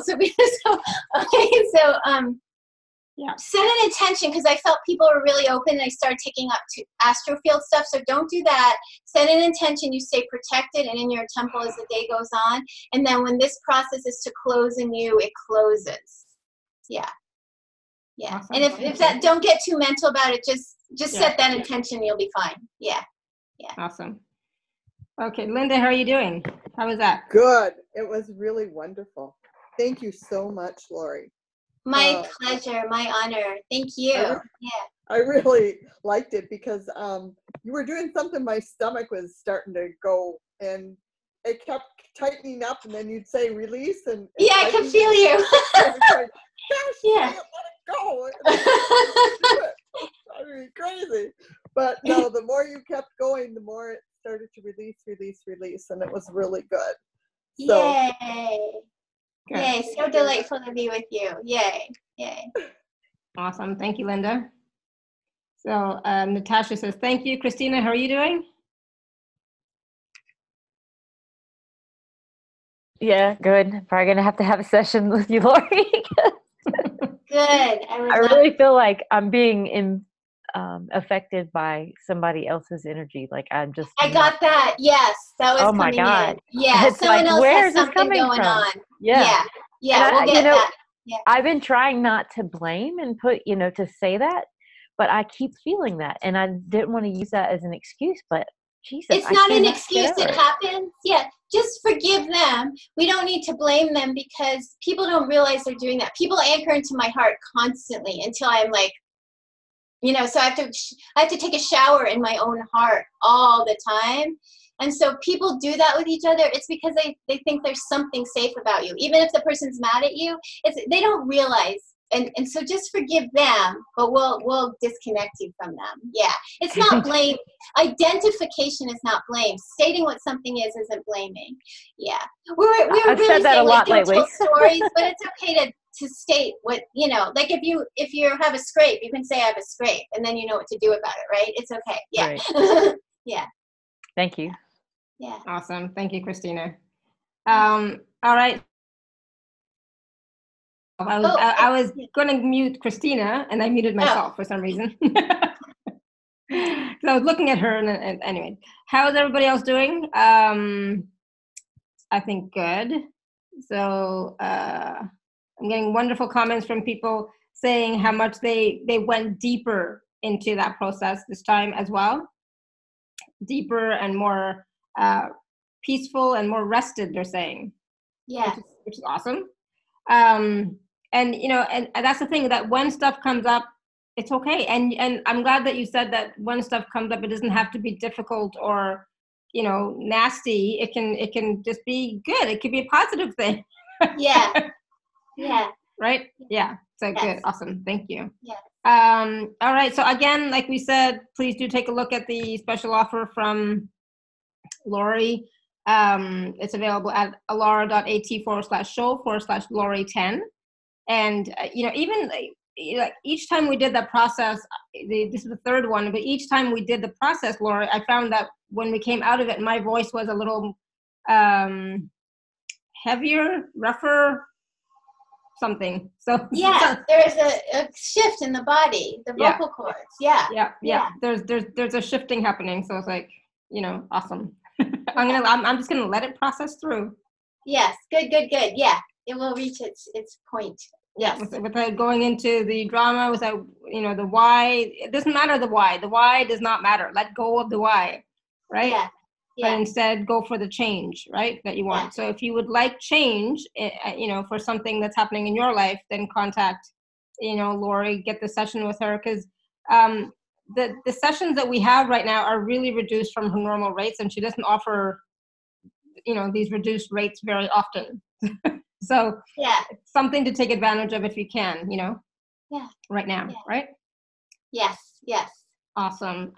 S2: Yeah. Set an intention, because I felt people were really open and I started taking up to astrofield stuff. So don't do that. Set an intention. You stay protected and in your temple as the day goes on. And then when this process is to close in you, it closes. Yeah. Yeah. Awesome. And if that, don't get too mental about it. Just set that intention. You'll be fine. Yeah. Yeah.
S1: Awesome. Okay. Linda, how are you doing? How was that?
S4: Good. It was really wonderful. Thank you so much, Lori.
S2: My pleasure, my honor. Thank you.
S4: I really liked it because you were doing something, my stomach was starting to go, and it kept tightening up, and then you'd say release, and
S2: I can feel you.
S4: Like, gosh, let it go. I mean, crazy. But no, the more you kept going, the more it started to release, and it was really good. So,
S2: yay. Good. Yay, so delightful to be with you. Yay, yay.
S1: Awesome. Thank you, Linda. So Natasha says, thank you. Christina, how are you doing?
S3: Yeah, good. Probably going to have a session with you, Lori.
S2: Good.
S3: I really feel like I'm being affected by somebody else's energy. Like I
S2: got that. Yes, that was coming in. Yeah,
S3: it's someone else has something going on. Yeah.
S2: We'll get that. Yeah.
S3: I've been trying not to blame and to say that, but I keep feeling that, and I didn't want to use that as an excuse. But Jesus,
S2: It's
S3: I
S2: not an
S3: cannot
S2: excuse.
S3: get over
S2: It happens. Yeah, just forgive them. We don't need to blame them because people don't realize they're doing that. People anchor into my heart constantly until I'm like, so I have to take a shower in my own heart all the time. And so people do that with each other. It's because they think there's something safe about you. Even if the person's mad at you, they don't realize. And so just forgive them, but we'll disconnect you from them. Yeah. It's not blame. Identification is not blame. Stating what something is isn't blaming. Yeah. We're
S3: I've
S2: really
S3: said that
S2: saying,
S3: a lot
S2: don't
S3: lately.
S2: tell stories, but it's okay to state what, like if you have a scrape, you can say I have a scrape, and then you know what to do about it, right? It's okay. Yeah.
S3: Right.
S2: Yeah.
S3: Thank you.
S2: Yeah.
S1: Awesome. Thank you, Christina. All right. I was going to mute Christina, and I muted myself for some reason. So I was looking at her, and anyway, how's everybody else doing? I think good. So I'm getting wonderful comments from people saying how much they went deeper into that process this time as well. Deeper and more peaceful and more rested, they're saying.
S2: Yeah.
S1: Which is awesome. And and that's the thing, that when stuff comes up, it's okay. And I'm glad that you said that when stuff comes up, it doesn't have to be difficult or nasty. It can just be good. It could be a positive thing.
S2: Yeah. Yeah.
S1: Right? Yeah. So
S2: Yes.
S1: good. Awesome. Thank you.
S2: Yeah.
S1: All right. So again, like we said, please do take a look at the special offer from Lori. It's available at alara.at/show/Lori10. And even like each time we did that process, this is the third one, but each time we did the process, Lori, I found that when we came out of it, my voice was a little heavier, rougher, something. So
S2: yeah, there's a shift in the body, the vocal cords. Yeah.
S1: There's a shifting happening. So it's like, awesome. I'm just gonna let it process through.
S2: Yes, good. Yeah, it will reach its point.
S1: Yeah, without going into the drama, without the why. It doesn't matter the why. The why does not matter. Let go of the why, right?
S2: Yeah.
S1: But instead go for the change, right, that you want. Yeah. So if you would like change, for something that's happening in your life, then contact, Lori, get the session with her, because the sessions that we have right now are really reduced from her normal rates, and she doesn't offer, these reduced rates very often. So it's something to take advantage of if you can, right now, right?
S2: Yes.
S1: Awesome.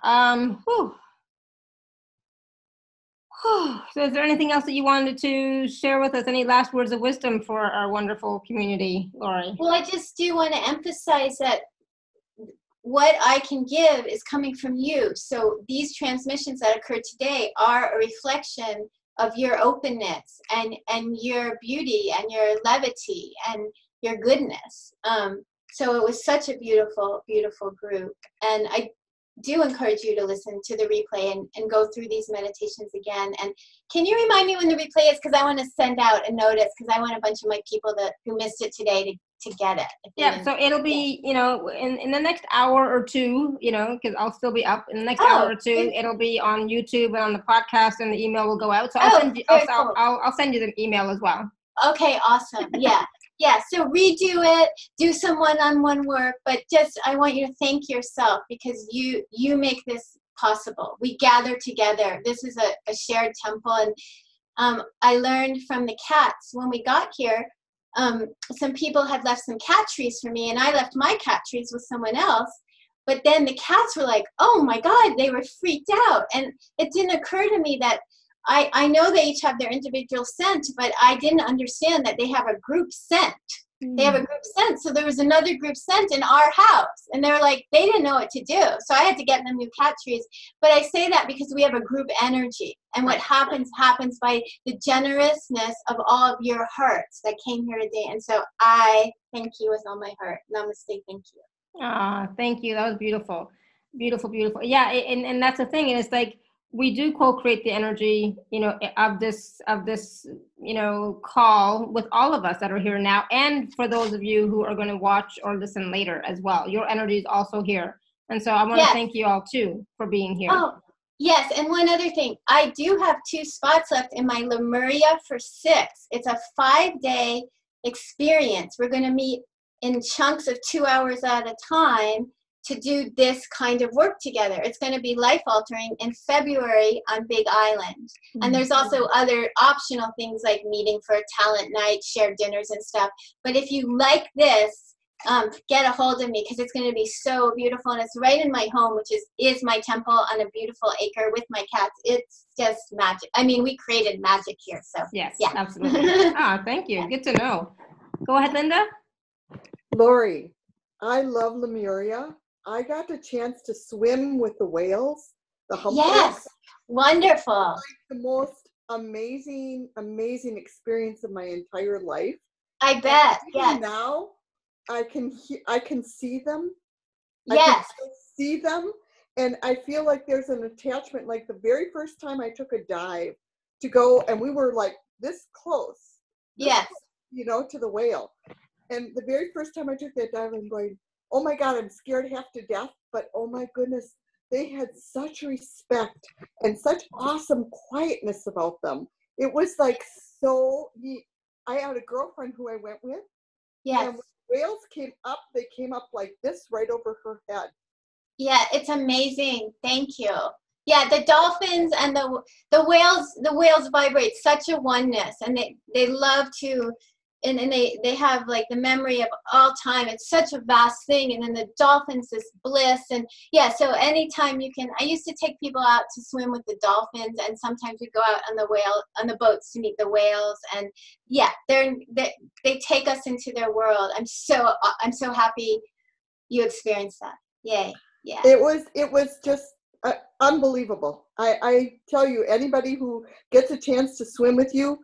S1: So is there anything else that you wanted to share with us? Any last words of wisdom for our wonderful community, Lori?
S2: Well, I just do want to emphasize that what I can give is coming from you. So these transmissions that occur today are a reflection of your openness and your beauty and your levity and your goodness. So it was such a beautiful, beautiful group. And I do encourage you to listen to the replay and go through these meditations again. And can you remind me when the replay is? Because I want to send out a notice, because I want a bunch of my people who missed it today to get it.
S1: Yeah, so it'll be, in the next hour or two, because I'll still be up. In the next hour or two, it'll be on YouTube and on the podcast, and the email will go out. So I'll send you the email as well.
S2: Okay, awesome. Yeah. Yeah, so redo it, do some one-on-one work, but just I want you to thank yourself, because you make this possible. We gather together. This is a shared temple, and I learned from the cats when we got here. Some people had left some cat trees for me, and I left my cat trees with someone else. But then the cats were like, oh my God, they were freaked out. And it didn't occur to me that I know they each have their individual scent, but I didn't understand that they have a group scent. They have a group scent. So there was another group scent in our house. And they were like, they didn't know what to do. So I had to get them new cat trees. But I say that because we have a group energy. And what happens by the generousness of all of your hearts that came here today. And so I thank you with all my heart. Namaste. Thank you.
S1: Thank you. That was beautiful. Beautiful, beautiful. Yeah. And that's the thing. And it's like, we do co-create the energy, of this, call with all of us that are here now. And for those of you who are going to watch or listen later as well, your energy is also here. And so I want to thank you all too for being here.
S2: Oh, Yes, and one other thing. I do have 2 spots left in my Lemuria for 6. It's a 5-day experience. We're going to meet in chunks of 2 hours at a time to do this kind of work together. It's going to be life-altering in February on Big Island. And there's also other optional things like meeting for a talent night, shared dinners and stuff. But if you like this, get a hold of me because it's going to be so beautiful, and it's right in my home, which is my temple on a beautiful acre with my cats. It's just magic. I mean, we created magic here, so
S1: Yes,
S2: yeah.
S1: absolutely. Thank you. Good to know. Go ahead, Linda.
S4: Lori, I love Lemuria. I got a chance to swim with the whales, the humpbacks.
S2: Yes, wonderful.
S4: Like the most amazing experience of my entire life.
S2: I bet. Yes.
S4: Now I can see them.
S2: Yes.
S4: I can still see them, and I feel like there's an attachment. Like the very first time I took a dive to go, and we were like this close.
S2: Yes.
S4: To the whale. And the very first time I took that dive, I'm going, oh my God, I'm scared half to death. But oh my goodness, they had such respect and such awesome quietness about them. It was like so neat. I had a girlfriend who I went with.
S2: Yes.
S4: And when whales came up, they came up like this right over her head.
S2: Yeah, it's amazing. Thank you. Yeah, the dolphins and the whales vibrate such a oneness, and they love to, and they have like the memory of all time. It's such a vast thing. And then the dolphins, this bliss. And yeah, so anytime you can, I used to take people out to swim with the dolphins, and sometimes we go out on the boats to meet the whales. And yeah, they take us into their world. I'm so happy you experienced that. Yay. Yeah.
S4: It was just unbelievable. I tell you, anybody who gets a chance to swim with you,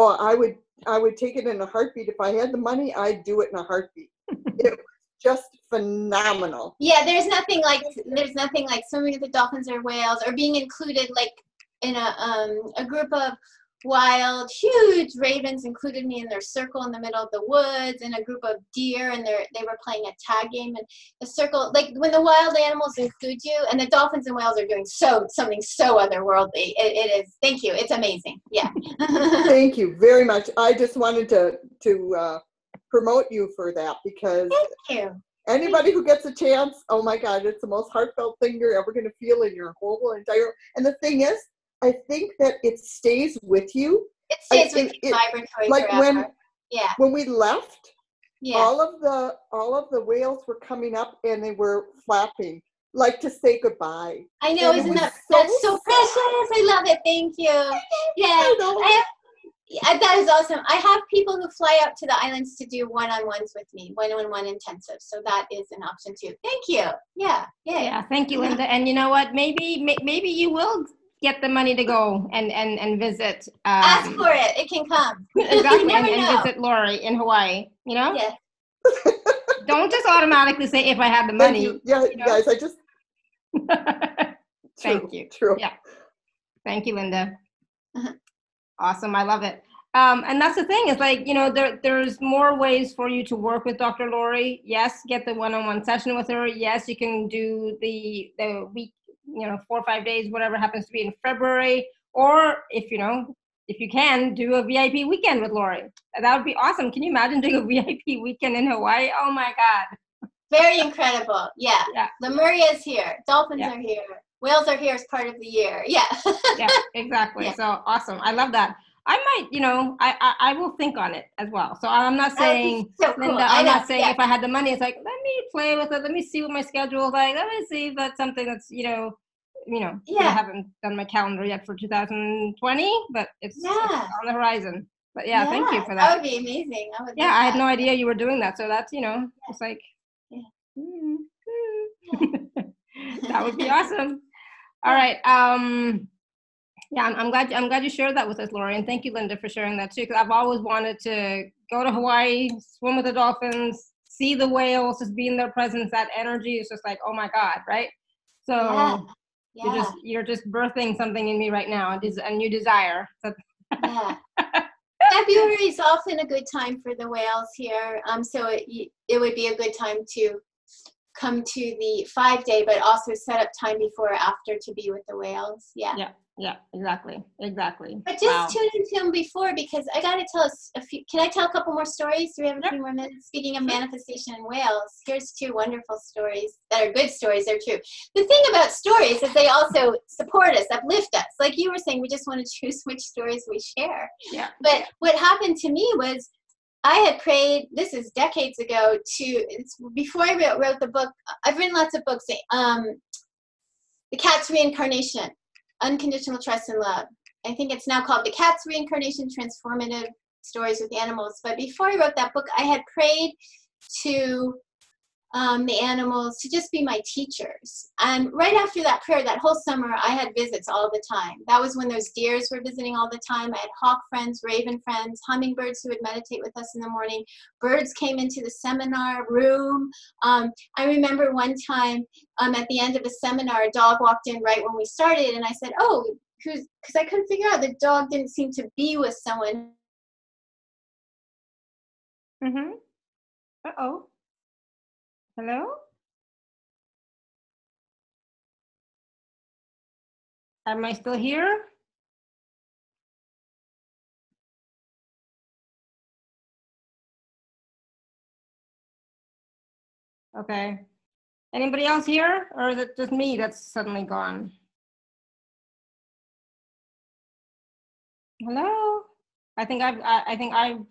S4: I would take it in a heartbeat. If I had the money, I'd do it in a heartbeat. It was just phenomenal.
S2: Yeah, there's nothing like swimming with the dolphins or whales, or being included like in a group of wild, huge ravens included me in their circle in the middle of the woods, and a group of deer, and they were playing a tag game, and the circle, like when the wild animals include you, and the dolphins and whales are doing something so otherworldly. It is. Thank you. It's amazing. Yeah.
S4: Thank you very much. I just wanted to promote you for that, because
S2: thank you.
S4: Anybody who gets a chance, oh my God, it's the most heartfelt thing you're ever going to feel in your whole entire. And the thing is, I think that it stays with you.
S2: It stays with you, vibratory
S4: like
S2: forever.
S4: When we left,
S2: yeah.
S4: all of the whales were coming up and they were flapping, like to say goodbye.
S2: I know, isn't that's so precious? I love it. Thank you. Yeah. That is awesome. I have people who fly out to the islands to do one-on-ones with me, one-on-one intensive. So that is an option too. Thank you. Yeah.
S1: Thank you, Linda. And you know what? Maybe you will get the money to go and visit.
S2: Ask for it. It can come.
S1: Exactly. and visit Lori in Hawaii. You know.
S2: Yeah.
S1: Don't just automatically say if I had the money.
S4: Thank you. Yeah, you know? Guys. I just.
S1: Thank you.
S4: True.
S1: Yeah. Thank you, Linda. Awesome. I love it. And that's the thing, is like, you know, there's more ways for you to work with Dr. Lori. Yes, get the one-on-one session with her. Yes, you can do the week, 4 or 5 days, whatever happens to be in February. Or if you can, do a VIP weekend with Lori. That would be awesome. Can you imagine doing a VIP weekend in Hawaii? Oh my God.
S2: Very incredible. Yeah. Lemuria is here. Dolphins are here. Whales are here as part of the year. Yeah.
S1: Yeah, exactly. Yeah. So awesome. I love that. I might, I will think on it as well. So I'm not saying,
S2: so cool.
S1: Linda, I'm not saying if I had the money, it's like, let me play with it. Let me see what my schedule is like. Let me see if that's something that's, I haven't done my calendar yet for 2020, but it's on the horizon. But thank you for that.
S2: That would be amazing.
S1: I had no idea you were doing that. So that's, it's like, that would be awesome. All right. I'm glad you shared that with us, Lori, and thank you, Linda, for sharing that too. Because I've always wanted to go to Hawaii, swim with the dolphins, see the whales, just be in their presence. That energy is just like, oh my God, right? So you're just birthing something in me right now, a new desire. So
S2: February is often a good time for the whales here. So it would be a good time to come to the 5-day, but also set up time before or after to be with the whales. Yeah.
S1: Yeah, exactly.
S2: But just tune into them before, because I got to tell us a few. Can I tell a couple more stories? Do we have a few more minutes? Speaking of manifestation in whales, here's 2 wonderful stories that are good stories. They're true. The thing about stories is they also support us, uplift us. Like you were saying, we just want to choose which stories we share.
S1: Yeah.
S2: But what happened to me was, I had prayed, this is decades ago, it's before I wrote the book. I've written lots of books. The Cat's Reincarnation, Unconditional Trust and Love. I think it's now called The Cat's Reincarnation, Transformative Stories with Animals. But before I wrote that book, I had prayed to the animals to just be my teachers. And right after that prayer, that whole summer, I had visits all the time. That was when those deers were visiting all the time. I had hawk friends, raven friends, hummingbirds who would meditate with us in the morning. Birds came into the seminar room. I remember one time at the end of a seminar, a dog walked in right when we started, and I said, oh, because I couldn't figure out, the dog didn't seem to be with someone.
S1: Uh-oh. Hello? Am I still here? Okay. Anybody else here, or is it just me that's suddenly gone? Hello? I think I've